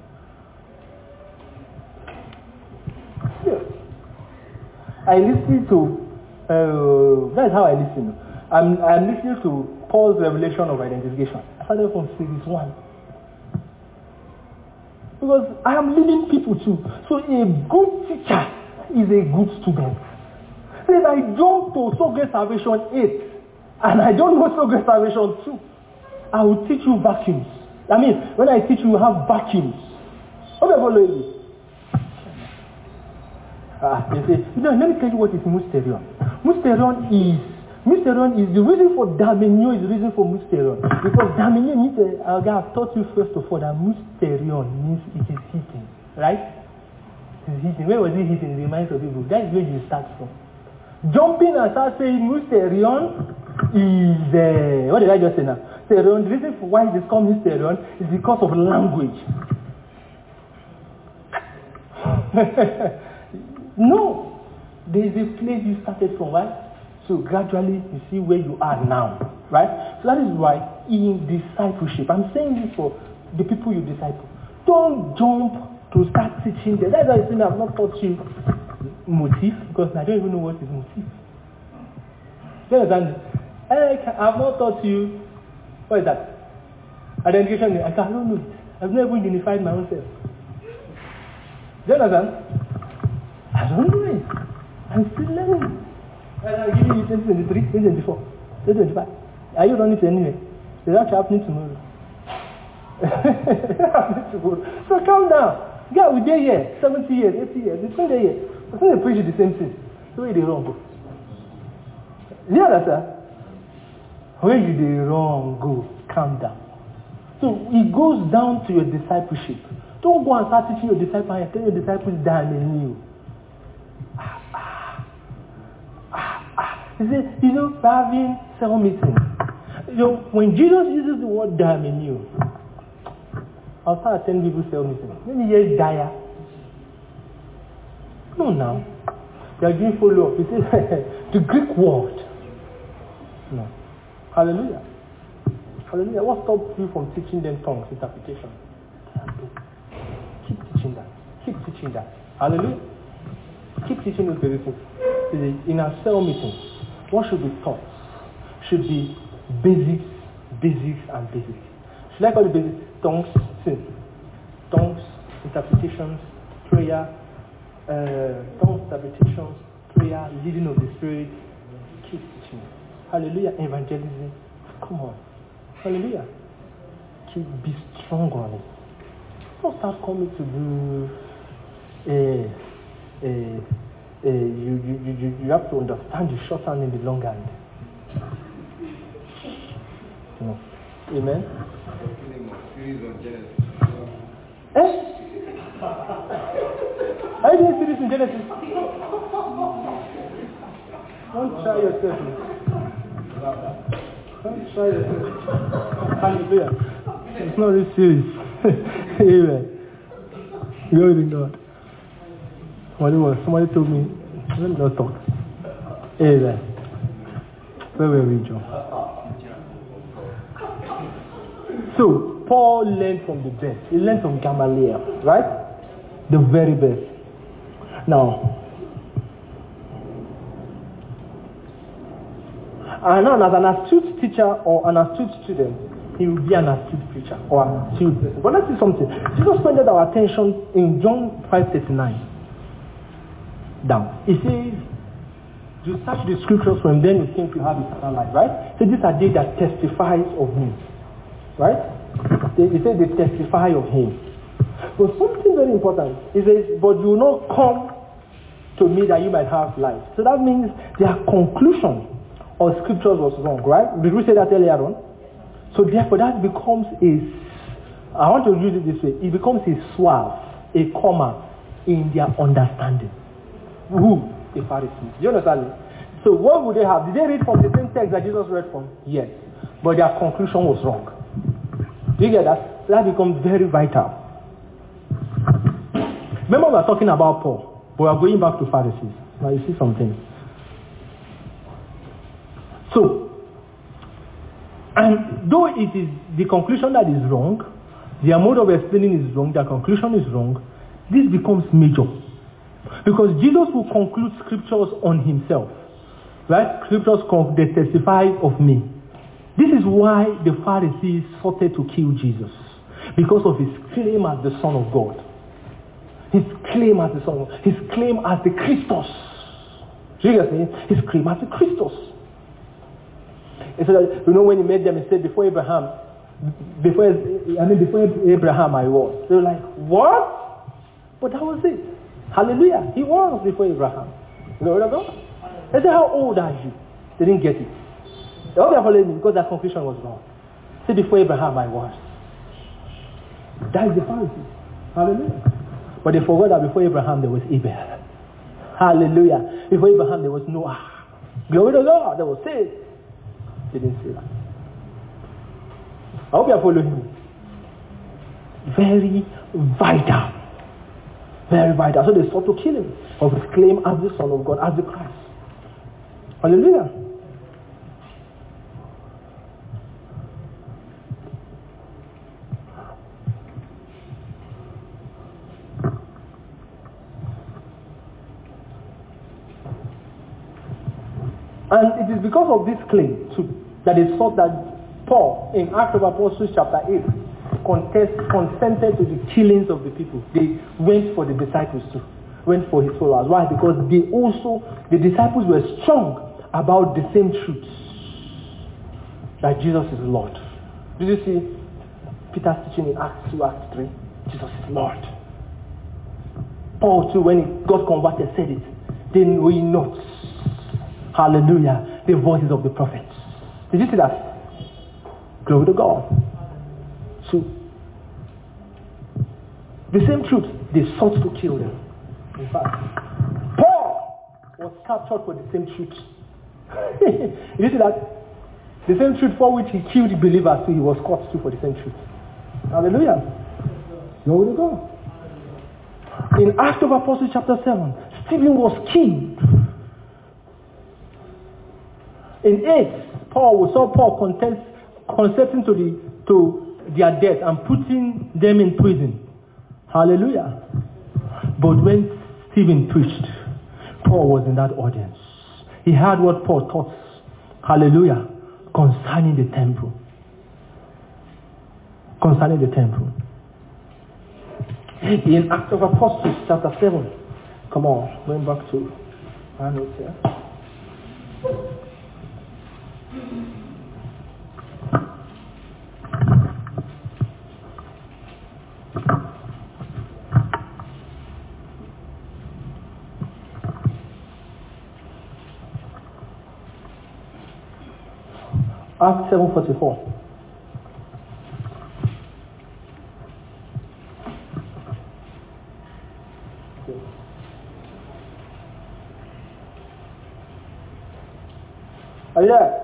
Yes. I listen to, uh, that's how I listen. I'm, I'm listening to Paul's revelation of identification. I started from series one. Because I am leading people too. So a good teacher is a good student. So if I jump to So Great Salvation eight, and I don't know So Great Salvation two, I will teach you vacuums. I mean, when I teach you, you have vacuums. What am I following? Ah, they say, you know, let me tell you what is Mysterion. Mysterion is Mysterion is the reason for Daminio is the reason for Mysterion. Because Daminio means, uh, I've taught you first of all that Mysterion means it is hidden. Right? It is hidden. Where was it hidden in the minds of people? That is where you start from. Jumping and start saying Mysterion is, uh, what did I just say now? Hysterion, the reason for why it is called Hysterion is because of language. No. There is a place you started from, right? So gradually you see where you are now, right? So that is why in discipleship, I'm saying this for the people you disciple. Don't jump to start teaching them. That's why I say I've not taught you motive, because I don't even know what is motive. Do you understand? I've not taught you, what is that? Identification. I don't know it. I've never unified my own self. Do you understand? I don't know it. I'm still learning. And I'll give you twenty twenty-three, twenty twenty-four, twenty twenty-five. Are you running to anyway? It's actually happening tomorrow. So calm down. Yeah, we're there here, seventy years, eighty years, it's still there here. We're going to preach the same thing. So where they wrong go? Do you understand? Where you the wrong go? Calm down. So it goes down to your discipleship. Don't go and start teaching your disciples and tell your disciples damn in you. Ah, ah, ah, ah. You see, you know, we're having cell meetings. You know, when Jesus uses the word damn in you, I'll start attending people's cell meetings. Let me hear dire. No, now. They are doing follow-up. You say, the Greek word. No. Hallelujah. Hallelujah. What stops you from teaching them tongues, interpretation? Keep teaching that. Keep teaching that. Hallelujah. Keep teaching those very things. In our cell meeting, what should be taught? Should be basics, basics, and basics. Should I call the basics? Tongues, sin. Tongues, interpretations, prayer, uh, tongues, interpretations, prayer, leading of the Spirit. Keep teaching. Hallelujah. Evangelism. Come on. Hallelujah. Keep, be strong on it. Don't start coming to do uh, uh, uh, you, you, you, you have to understand the short hand and the long hand. No. Amen. Eh? I didn't see this in Genesis. Don't try yourself. Don't try yourself. Hallelujah. It's not really serious. Amen. Glory to God. Somebody, was, somebody told me, let me not talk. Amen. Where were we, John? So, Paul learned from the best. He learned from Gamaliel, right? The very best. Now, and now as an astute teacher or an astute student, he will be an astute preacher or an astute person. But let's see something. Jesus pointed our attention in John five thirty-nine. Down. He says, you search the scriptures, from them you think you have eternal life, right? So these are they that testifies of me. Right? They, they say they testify of him. But something very important, he says, but you will not come to me that you might have life. So that means their conclusion of scriptures was wrong, right? Did we say that earlier on? So therefore that becomes a, I want to use it this way, it becomes a swerve, a comma in their understanding. Who? The Pharisees. Do you understand me? So what would they have? Did they read from the same text that Jesus read from? Yes. But their conclusion was wrong. Do you get that? That becomes very vital. Remember we are talking about Paul, but we are going back to Pharisees. Now you see something. So, and though it is the conclusion that is wrong, their mode of explaining is wrong, their conclusion is wrong, this becomes major. Because Jesus will conclude scriptures on himself. Right? Scriptures they testify of me. This is why the Pharisees sought to kill Jesus. Because of his claim as the Son of God. His claim as the Son of God. His claim as the Christos. Do you guys see? His claim as the Christos. He said, you know, when he made them, he said, before Abraham, before I mean, before Abraham I was. They were like, what? But that was it. Hallelujah. He was before Abraham. You know what I mean? They said, how old are you? They didn't get it. They all following me because that conclusion was wrong. Say, before Abraham I was. That is the Pharisees. Hallelujah. But they forgot that before Abraham there was Abel. Hallelujah. Before Abraham there was Noah. Glory to God. They were saved. They didn't say that. I hope you are following me. Very vital. Very vital. So they sought to kill him, or claim as the Son of God, as the Christ. Hallelujah. And it is because of this claim too that it thought that Paul in Acts of Apostles chapter eight contest, consented to the killings of the people. They went for the disciples too, went for his followers. Why? Because they also, the disciples were strong about the same truths, that Jesus is Lord. Did you see Peter's teaching in Acts two, Acts three? Jesus is Lord. Paul too, when he got converted, said it. They know ye not. Hallelujah. The voices of the prophets. Did you see that? Glory to God. So, the same truth, they sought to kill them. In fact, Paul was captured for the same truth. You see that? The same truth for which he killed the believers, so he was caught too for the same truth. Hallelujah. Glory to God. In Acts of Apostles chapter seven, Stephen was killed. In eight, Paul, we saw Paul contest, consenting to the to their death and putting them in prison. Hallelujah. But when Stephen preached, Paul was in that audience. He heard what Paul taught. Hallelujah. Concerning the temple. Concerning the temple. In Acts of Apostles chapter seven. Come on, going back to our notes here. Acts seven forty-four. Are you there?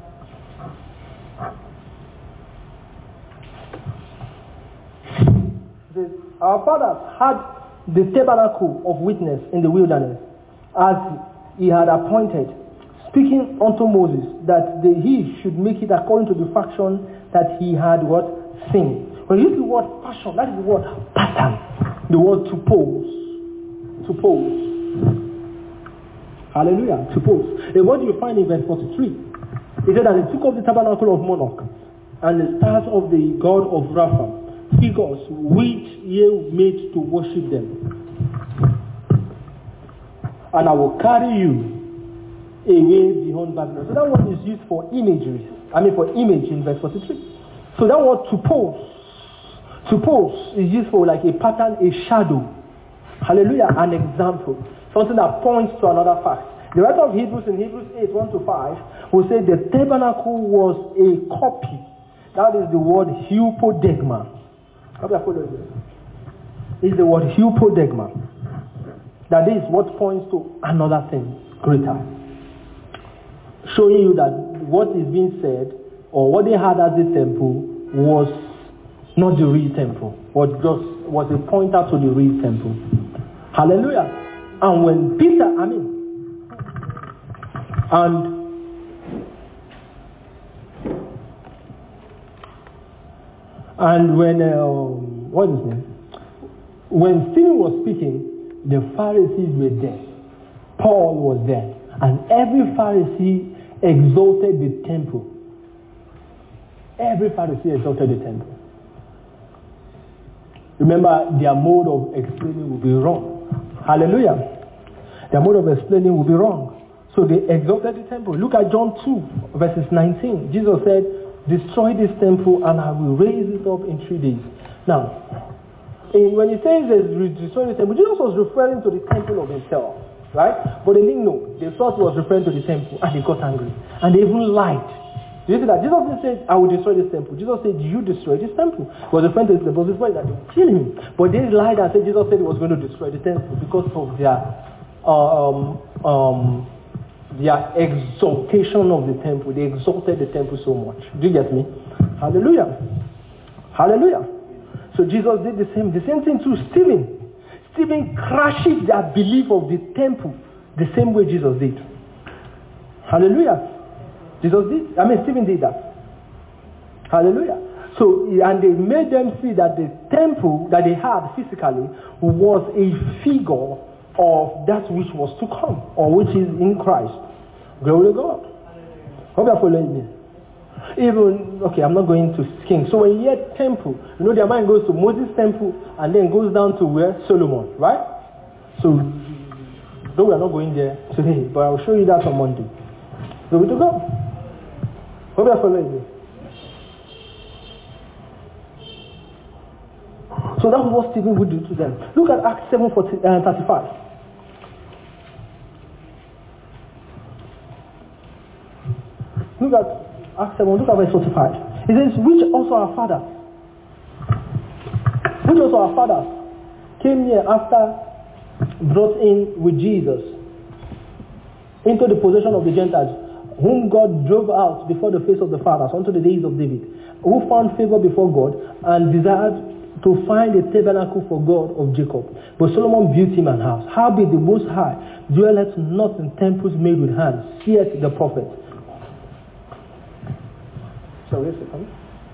Our fathers had the tabernacle of witness in the wilderness, as he had appointed, speaking unto Moses that the, he should make it according to the fashion that he had what? Seen. When you use the word fashion, that is the word pattern. The word to pose. To pose. Hallelujah. To pose. And what do you find in verse forty-three? It said that he took up the tabernacle of Moloch and the stars of the god of Rapha, figures which ye made to worship them. And I will carry you away beyond Babylon. So that word is used for imagery. I mean for image in verse forty-three. So that word to pose, to pose is used for like a pattern, a shadow. Hallelujah, an example. Something that points to another fact. The writer of Hebrews in Hebrews eight, one to five will say the tabernacle was a copy. That is the word hypodegma. How do I follow this? Is the word hypodegma. That is what points to another thing greater. Showing you that what is being said, or what they had as the temple, was not the real temple, but just was a pointer to the real temple. Hallelujah. And when Peter, I mean, and and when um, what is his name? When Stephen was speaking, the Pharisees were there. Paul was there, and every Pharisee exalted the temple. Every Pharisee exalted the temple. Remember, their mode of explaining will be wrong. Hallelujah. Their mode of explaining will be wrong. So they exalted the temple. Look at John two, verses nineteen. Jesus said, destroy this temple and I will raise it up in three days. Now, in, when he says destroy the temple, Jesus was referring to the temple of himself. Right? But they didn't know. They thought he was referring to the temple and they got angry. And they even lied. You see that? Jesus didn't say, I will destroy this temple. Jesus said, you destroy this temple. He was referring to the temple. He was referring that they would kill him. But they lied and said Jesus said he was going to destroy the temple because of their um, um, their exaltation of the temple. They exalted the temple so much. Do you get me? Hallelujah. Hallelujah. So Jesus did the same, the same thing to Stephen. Stephen crashed their belief of the temple the same way Jesus did. Hallelujah. Jesus did. I mean, Stephen did that. Hallelujah. So, and they made them see that the temple that they had physically was a figure of that which was to come, or which is in Christ. Glory to God. Hope you are following me. Even, okay, I'm not going to King. So when you hear temple, you know their mind goes to Moses' temple and then goes down to where? Solomon, right? So, though we are not going there today, but I'll show you that on Monday. Glory to God. Hope you are following me. So that was what Stephen would do to them. Look at Acts seven thirty-five. Look at Acts seven, look at verse forty-five. It says, which also our fathers, which also our fathers came here after brought in with Jesus into the possession of the Gentiles, whom God drove out before the face of the fathers unto the days of David, who found favor before God and desired to find a tabernacle for God of Jacob. But Solomon built him an house. Howbeit the Most High dwelleth not in temples made with hands, saith the prophet. So wait a second.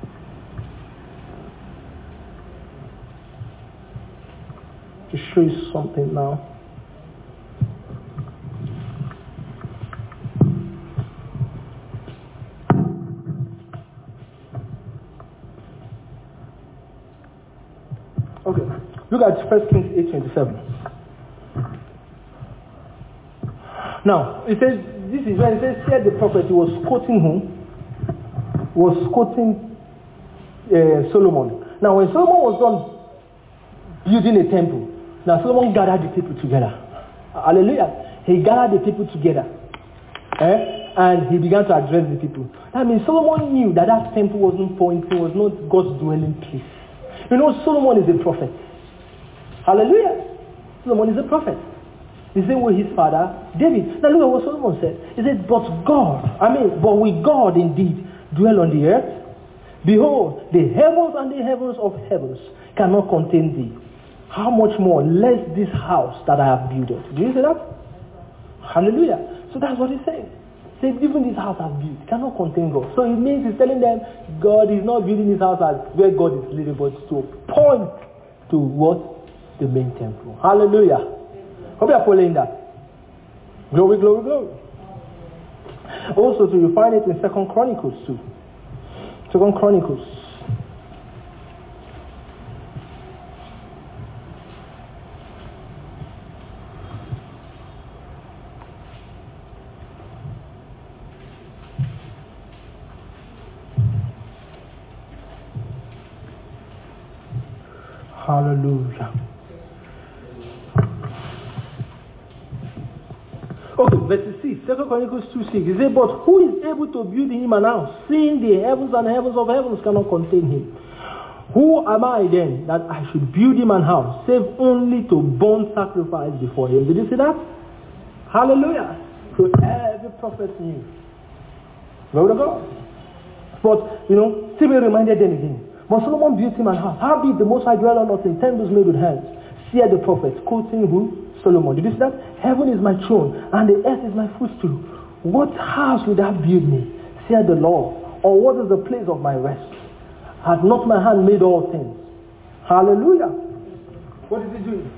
To show you something now. Okay, look at First Kings eight twenty-seven. Now, it says, this is when it says, here the prophet, he was quoting whom? Was quoting uh, Solomon. Now, when Solomon was done building a temple, now Solomon gathered the people together. Hallelujah. He gathered the people together. Eh? And he began to address the people. That means Solomon knew that that temple wasn't pointing, was not God's dwelling place. You know, Solomon is a prophet. Hallelujah. Solomon is a prophet. The same way his father, David. Now look at what Solomon said. He said, but God, I mean, but with God indeed dwell on the earth. Behold, the heavens and the heavens of heavens cannot contain thee. How much more, less this house that I have built. Do you see that? Hallelujah. So that's what he's saying. He said, even this house I've built cannot contain God. So it means he's telling them, God is not building his house as where God is living, but to point to what? The main temple. Hallelujah. Hope you are following that. Glory, glory, glory. Also, too, you find it in Second Chronicles too. Second Chronicles. Hallelujah. Okay, verse six, Second Chronicles two six. He said, but who is able to build him an house, seeing the heavens and heavens of heavens cannot contain him? Who am I then that I should build him an house, save only to burn sacrifice before him? Did you see that? Hallelujah. So every prophet knew. Glory to God. But, you know, Stephen reminded them again. But Solomon built him an house. How big the Most High dwell on us in temples made with hands? Fear the prophet, quoting who? Solomon. Did you see that? Heaven is my throne, and the earth is my footstool. What house would that build me? Fear the Lord. Or what is the place of my rest? Had not my hand made all things? Hallelujah. What is he doing?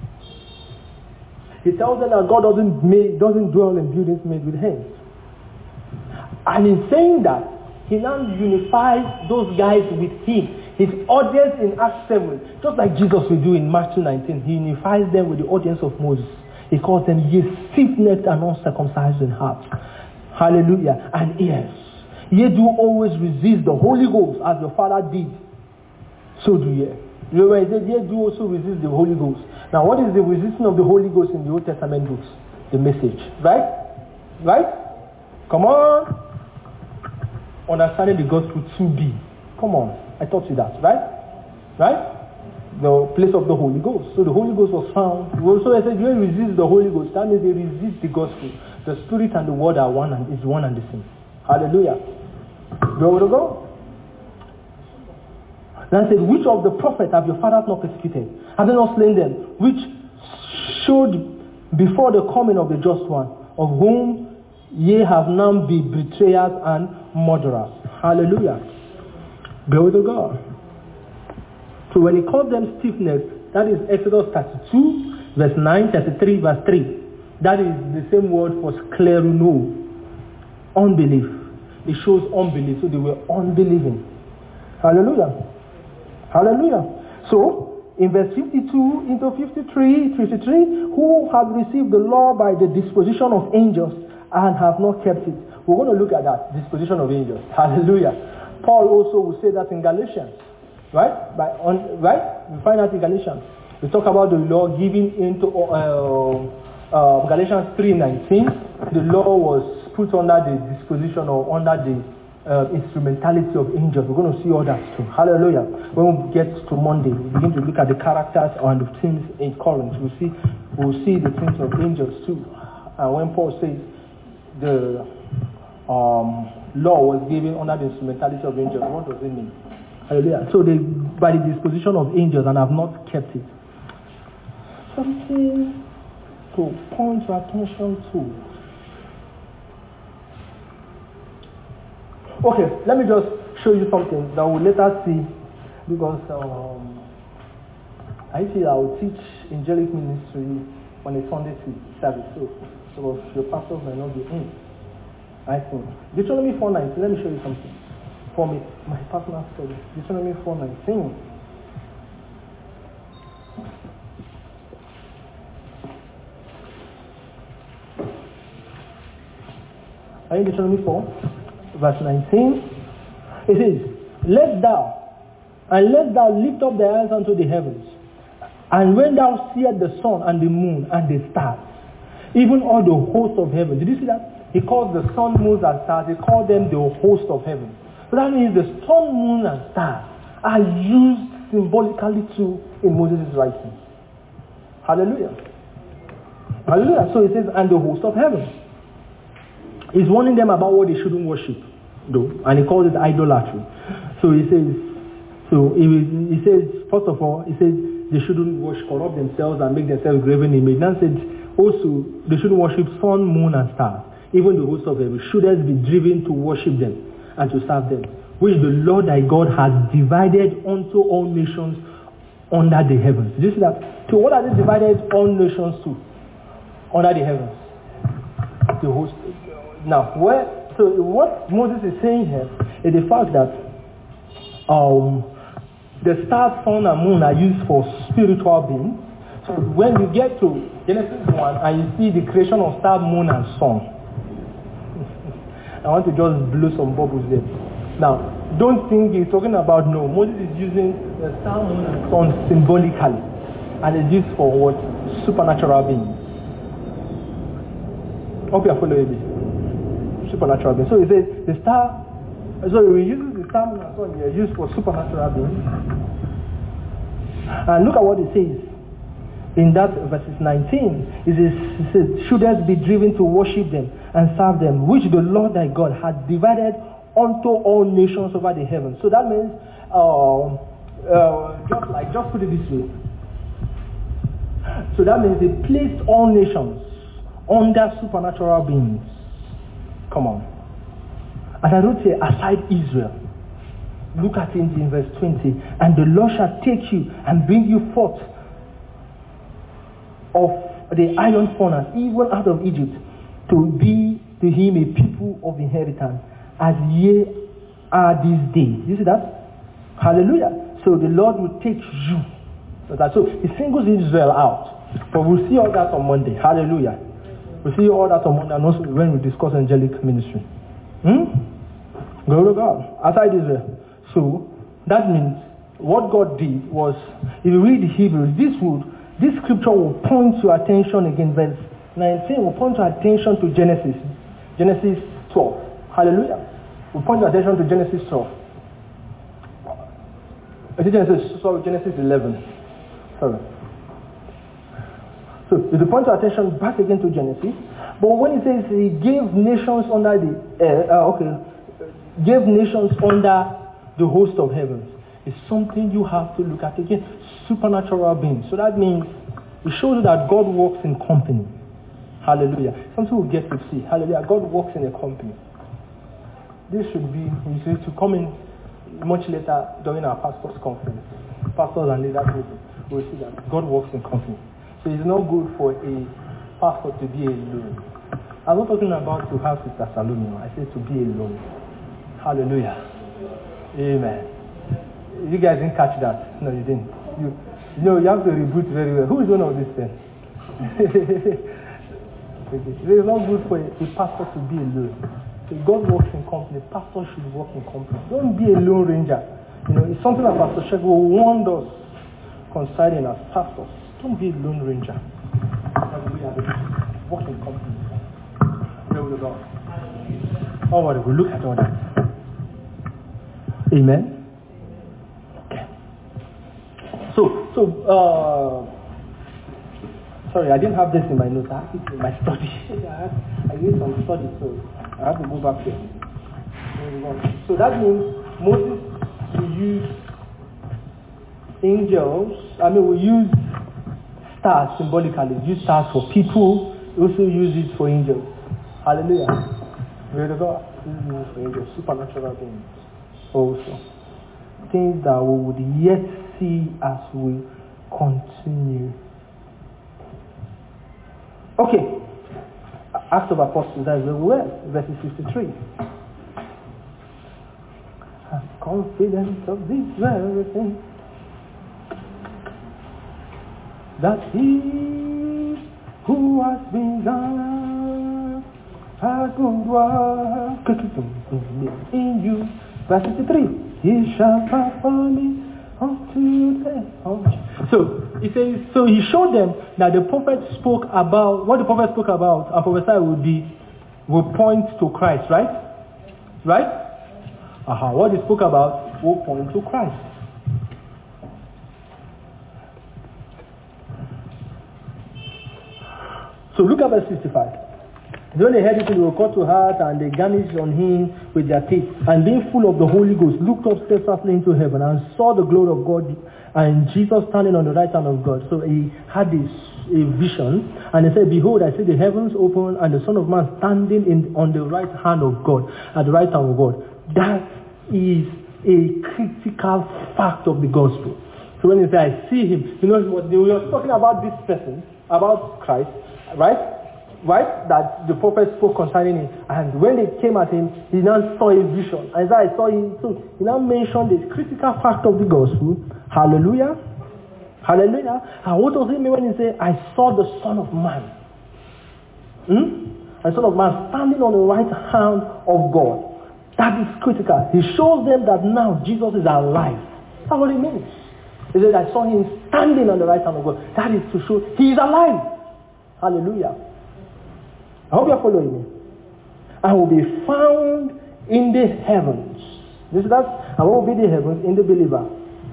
He tells them that God doesn't make, doesn't dwell in buildings made with hands. And in saying that, he now unifies those guys with him. His audience in Acts seven, just like Jesus will do in Matthew nineteen, he unifies them with the audience of Moses. He calls them, ye stiff-necked and uncircumcised in heart. Hallelujah. And ears. Ye do always resist the Holy Ghost as your father did. So do ye. You know, he said, ye do also resist the Holy Ghost. Now, what is the resistance of the Holy Ghost in the Old Testament books? The message. Right? Right? Come on. Understanding the gospel to be. Come on. I taught you that. Right? Right? The place of the Holy Ghost. So the Holy Ghost was found. So I said, you resist the Holy Ghost. That means they resist the gospel. The Spirit and the Word are one and is one and the same. Hallelujah. Glory to God. Then said, which of the prophets have your fathers not persecuted? Have they not slain them? Which showed before the coming of the just one, of whom ye have now been betrayers and murderers. Hallelujah. Glory to God. So when he called them stiff-necked, that is Exodus thirty-two, verse nine, thirty-three, verse three. That is the same word for skleruno, unbelief. It shows unbelief, so they were unbelieving. Hallelujah. Hallelujah. So, in verse fifty-two into fifty-three, fifty-three, who have received the law by the disposition of angels and have not kept it. We're going to look at that, disposition of angels. Hallelujah. Paul also will say that in Galatians. Right? By on, right? We find that in Galatians. We talk about the law given into uh, uh, Galatians three nineteen. The law was put under the disposition or under the uh, instrumentality of angels. We're going to see all that too. Hallelujah. When we get to Monday, we begin to look at the characters and the themes in Corinth. We'll see, we'll see the themes of angels too. And when Paul says the um, law was given under the instrumentality of angels, what does it mean? Hallelujah. So they, by the disposition of angels, and have not kept it. Something to point your attention to. Okay, let me just show you something that we'll later see, because um, I feel I will teach angelic ministry on a Sunday service, so, so your pastors might not be in. I think. Deuteronomy four nineteen, let me show you something. For me, my personal study. Deuteronomy four nineteen. Are you Deuteronomy four? Verse nineteen. It says, let thou, and let thou lift up thy eyes unto the heavens, and when thou seest the sun and the moon and the stars, even all the host of heaven. Did you see that? He calls the sun, moon, and stars, he called them the host of heaven. So that means the sun, moon, and stars are used symbolically too in Moses' writing. Hallelujah. Hallelujah. So it says, and the host of heaven. He's warning them about what they shouldn't worship, though, and he calls it idolatry. So he says, so he, he says, first of all, he says they shouldn't worship, corrupt themselves and make themselves graven image. Then said also they shouldn't worship sun, moon, and stars. Even the host of heaven should be driven to worship them and to serve them, which the Lord thy God has divided unto all nations under the heavens. Did you see that? So what are they divided all nations to? Under the heavens. The host. Now, where, so what Moses is saying here is the fact that um, the stars, sun, and moon are used for spiritual beings. So when you get to Genesis one and you see the creation of star, moon, and sun, I want to just blow some bubbles there. Now, don't think he's talking about, no, Moses is using the star, moon, and sun symbolically, and it's used for what? Supernatural beings. Hope you're following me. Supernatural beings. So he says the star, so we use the star, moon, and sun here used for supernatural beings. And look at what it says in that verses nineteen. It says, it says, should us be driven to worship them and serve them, which the Lord thy God has divided unto all nations over the heavens. So that means, uh, uh, just like, just put it this way. So that means they placed all nations under supernatural beings. Come on. And I don't say aside Israel. Look at it in verse twenty. And the Lord shall take you and bring you forth of the iron furnace, even out of Egypt, to be to him a people of inheritance, as ye are this day. You see that? Hallelujah. So the Lord will take you. So he singles Israel out. But we'll see all that on Monday. Hallelujah. We'll see all that on Monday, and also when we discuss angelic ministry. Hmm? Glory to God. Aside Israel. So that means what God did was, if you read Hebrews, this would this scripture will point your attention again, verse nineteen will point your attention to Genesis. Genesis twelve. Hallelujah. We'll point your attention to Genesis twelve. Genesis, sorry, Genesis eleven. Sorry. So if you point your attention back again to Genesis, but when it says he gave nations under the uh, uh, okay, gave nations under the host of heavens, It's something you have to look at again. Supernatural beings. So that means it shows you that God works in company. Hallelujah. Something we'll get to see. Hallelujah. God works in a company. This should be, you see, to come in much later during our pastors' conference. Pastors and leaders meeting. We'll see that God works in company. So it's not good for a pastor to be alone. I'm not talking about to have Sister Salome. I said to be alone. Hallelujah. Amen. You guys didn't catch that. No, you didn't. You, you know, you have to reboot very well. Who is one of these things? It is not good for a, a pastor to be alone. So God works in company. Pastor should work in company. Don't be a lone ranger. You know, it's something that Pastor Shego warned us concerning as pastors. Don't be a lone ranger. Work in company. Glory to God. Oh, what we look at all that. Amen. Okay. So, so, uh, sorry, I didn't have this in my notes. I have it in my study. I, I did some study, so I have to go back there. So that means Moses will use angels. I mean, we use stars symbolically. Use stars for people. We also use it for angels. Hallelujah. Glory to God. Use it for angels, supernatural things. Also, things that we would yet see as we continue. Okay. Acts of Apostles, that's where we were, verses fifty-three. I'm confident of this very thing, that he who has begun a good work in you. Verse fifty-three. He shall perform it until the end. So he says, so he showed them that the prophet spoke about what the prophet spoke about and prophesied would be will point to Christ, right? Right? Uh-huh. What he spoke about will point to Christ. So look at verse fifty-five. When they heard it, they were cut to heart, and they garnished on him with their teeth. And being full of the Holy Ghost, looked up steadfastly into heaven, and saw the glory of God, and Jesus standing on the right hand of God. So he had this a vision, and he said, behold, I see the heavens open, and the Son of Man standing in on the right hand of God, at the right hand of God. That is a critical fact of the gospel. So when he said, I see him, you know, we were talking about this person, about Christ, right? Right? That the prophet spoke concerning him. And when they came at him, he now saw a vision. And I saw him. So he now mentioned the critical fact of the gospel. Hallelujah. Hallelujah. And what does it mean when he said, I saw the Son of Man? Hmm? The Son of Man standing on the right hand of God. That is critical. He shows them that now Jesus is alive. That's what it means. He said, I saw him standing on the right hand of God. That is to show he is alive. Hallelujah. I hope you are following me. I will be found in the heavens. This is that. I will be the heavens in the believer.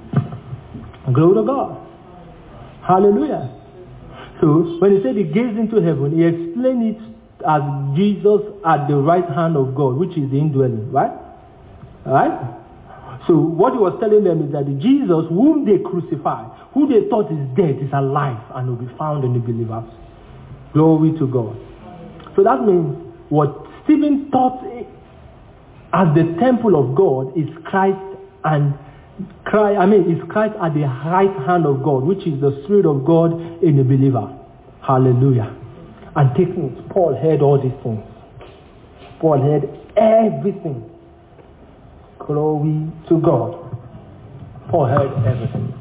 Glory to God. Hallelujah. So when he said he gazed into heaven, he explained it as Jesus at the right hand of God, which is the indwelling, right? Right? So what he was telling them is that the Jesus whom they crucified, who they thought is dead, is alive and will be found in the believers. Glory to God. So that means what Stephen thought as the temple of God is Christ and Christ, I mean, is Christ at the right hand of God, which is the Spirit of God in the believer. Hallelujah. And taking it, Paul heard all these things. Paul heard everything. Glory to God. Paul heard everything.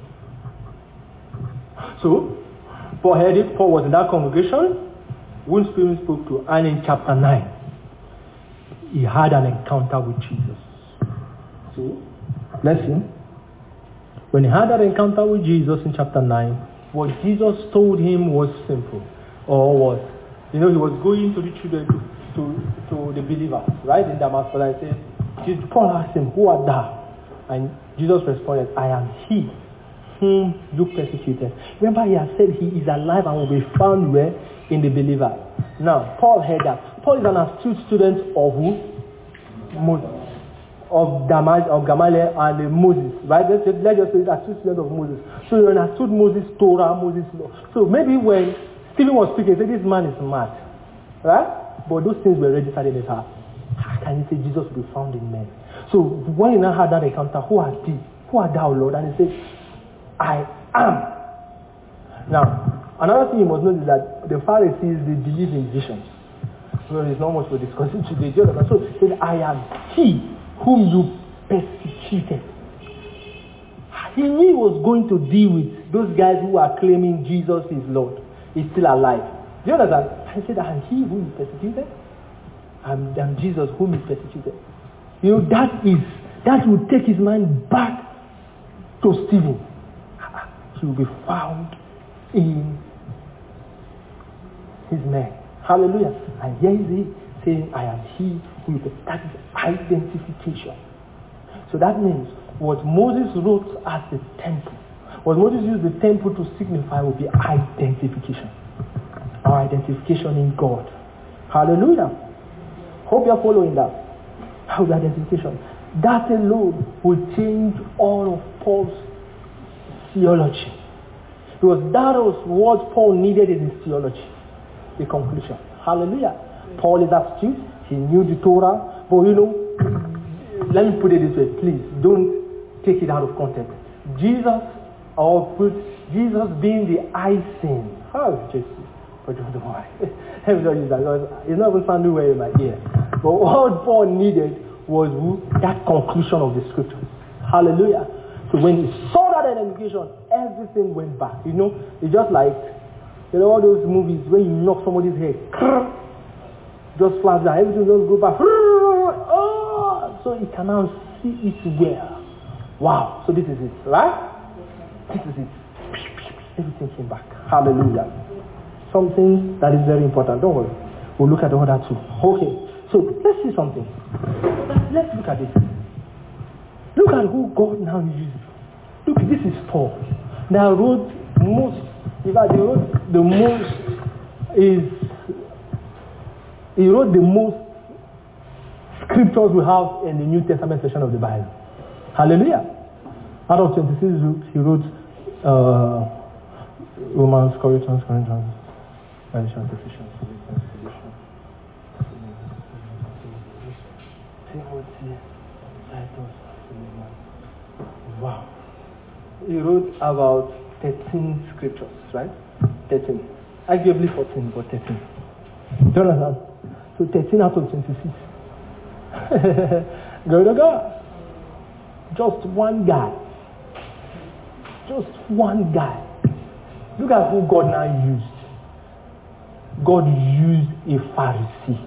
So, Paul heard it. Paul was in that congregation. When Stephen spoke to, and in chapter nine, he had an encounter with Jesus. So, listen. When he had that encounter with Jesus in chapter nine, what Jesus told him was simple. Or was, you know, he was going to the children, to, to the believers, right, in Damascus, and I said, Paul asked him, who art thou? And Jesus responded, I am he whom you persecuted. Remember, he has said he is alive and will be found where? In the believer. Now, Paul heard that. Paul is an astute student of who? Moses. of, Damas, of Gamaliel and uh, Moses, right? Let's just, let's just say that two students of Moses. So you understood Moses' Torah, Moses' law. So maybe when Stephen was speaking, he said, this man is mad, right? But those things were registered in his heart. How can you say Jesus will be found in men? So when he now had that encounter, who are thee? Who are thou, Lord? And he said, I am. Now, another thing you must know is that the Pharisees, they believe in visions. Well, there's not much for discussing today. So he said, I am he whom you persecuted. He knew he was going to deal with those guys who are claiming Jesus is Lord. He's still alive. Do you understand? I said, I am he whom you persecuted. I'm, I'm Jesus whom you persecuted. You know, that is, that will take his mind back to Stephen. He will be found in his men. Hallelujah. And here is he saying, I am he who is. That is identification. So that means what Moses wrote as the temple, what Moses used the temple to signify will be identification. Our identification in God. Hallelujah. Hope you're following that. How's identification? That alone will change all of Paul's theology. Because that was what Paul needed in his theology. The conclusion. Hallelujah. Paul is astute. He knew the Torah. But you know, let me put it this way. Please, don't take it out of context. Jesus, or put Jesus being the icing. Oh, Jesus. But don't worry. Let me not use that. It's not even sounding well in my ear. But what Paul needed was that conclusion of the scriptures. Hallelujah. So when he saw that identification, everything went back. You know, it's just like, you know, all those movies when you knock somebody's head, just flash down, everything just go back. Oh, so he can now see it well. Wow. So this is it, right? This is it. Everything came back. Hallelujah. Something that is very important. Don't worry. We'll look at the other two. Okay. So let's see something. Let's look at this. Look at who God now uses. Look, this is Paul. Now wrote most, in fact, he wrote the most is he wrote the most scriptures we have in the New Testament section of the Bible. Hallelujah. Out of twenty-six books, he wrote uh, Romans, Corinthians, Corinthians, Galatians, Ephesians, Timothy, Titus, wow. He wrote about thirteen scriptures, right? thirteen. Arguably fourteen, but thirteen. Do you understand? So thirteen out of twenty-six. Go to God. Just one guy. Just one guy. Look at who God now used. God used a Pharisee.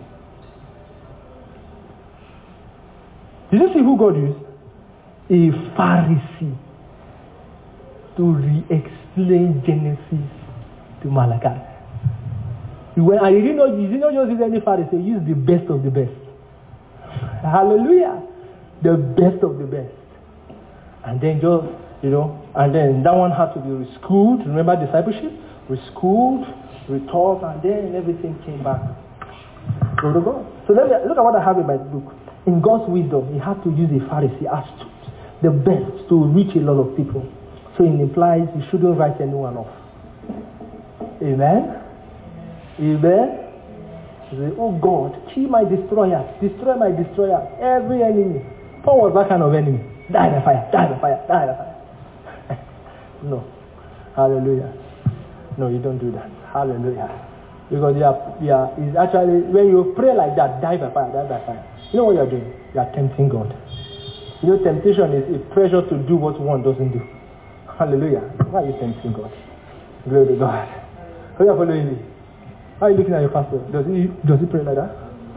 Did you see who God used? A Pharisee to re-explain Genesis to Malachi. He went, and he didn't know, he didn't know just use any Pharisee, he used the best of the best. Hallelujah. The best of the best. And then just, you know, and then that one had to be reschooled. Remember discipleship? Reschooled, retaught, and then everything came back. Go to God. So let me, look at what I have in my book. In God's wisdom, he had to use a Pharisee astute, the best, to reach a lot of people. So it implies he shouldn't write anyone off. Amen? Amen? He said, oh God, kill my destroyers, destroy my destroyers, every enemy. Paul was that kind of enemy. Die by fire, die by fire, die by fire. No. Hallelujah. No, you don't do that. Hallelujah. Because you are, you are, it's actually, when you pray like that, die by fire, die by fire. You know what you are doing? You are tempting God. You know, temptation is a pressure to do what one doesn't do. Hallelujah. Why are you tempting God? Glory to God. How are you following me? How are you looking at your pastor? Does he, does he pray like that?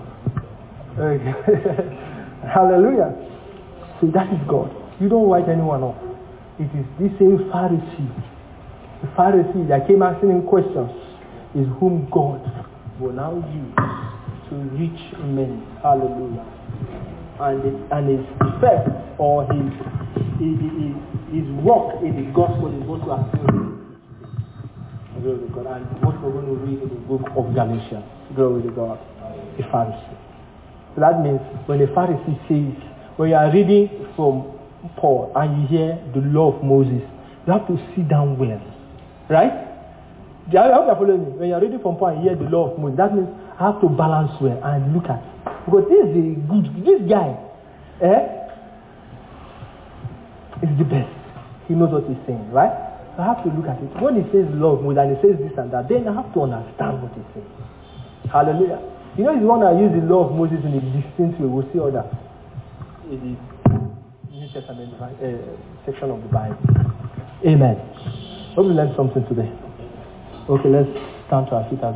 Okay. Hallelujah. So that is God. You don't write anyone off. It is this same Pharisee. The Pharisee that came asking him questions is whom God will now use to reach men. Hallelujah. And it, and his effect or his, his, his, his work in the gospel is what we are seeing. Glory to God. And what we're going to read in the book of Galatians. Glory to God. The Pharisee. So that means when the Pharisee says, when you are reading from Paul and you hear the law of Moses, you have to sit down well. Right? I hope you're following me. When you're reading from Paul and you hear the law of Moses, that means I have to balance well and look at it. Because this is a good, this guy, eh, is the best. He knows what he's saying, right? So I have to look at it. When he says law of Moses and he says this and that, then I have to understand what he's saying. Hallelujah. You know, he's the one that used the law of Moses in a distinct way. We'll see all that in the New Testament uh, section of the Bible. Amen. Hope you learned something today. Okay, let's stand to our feet.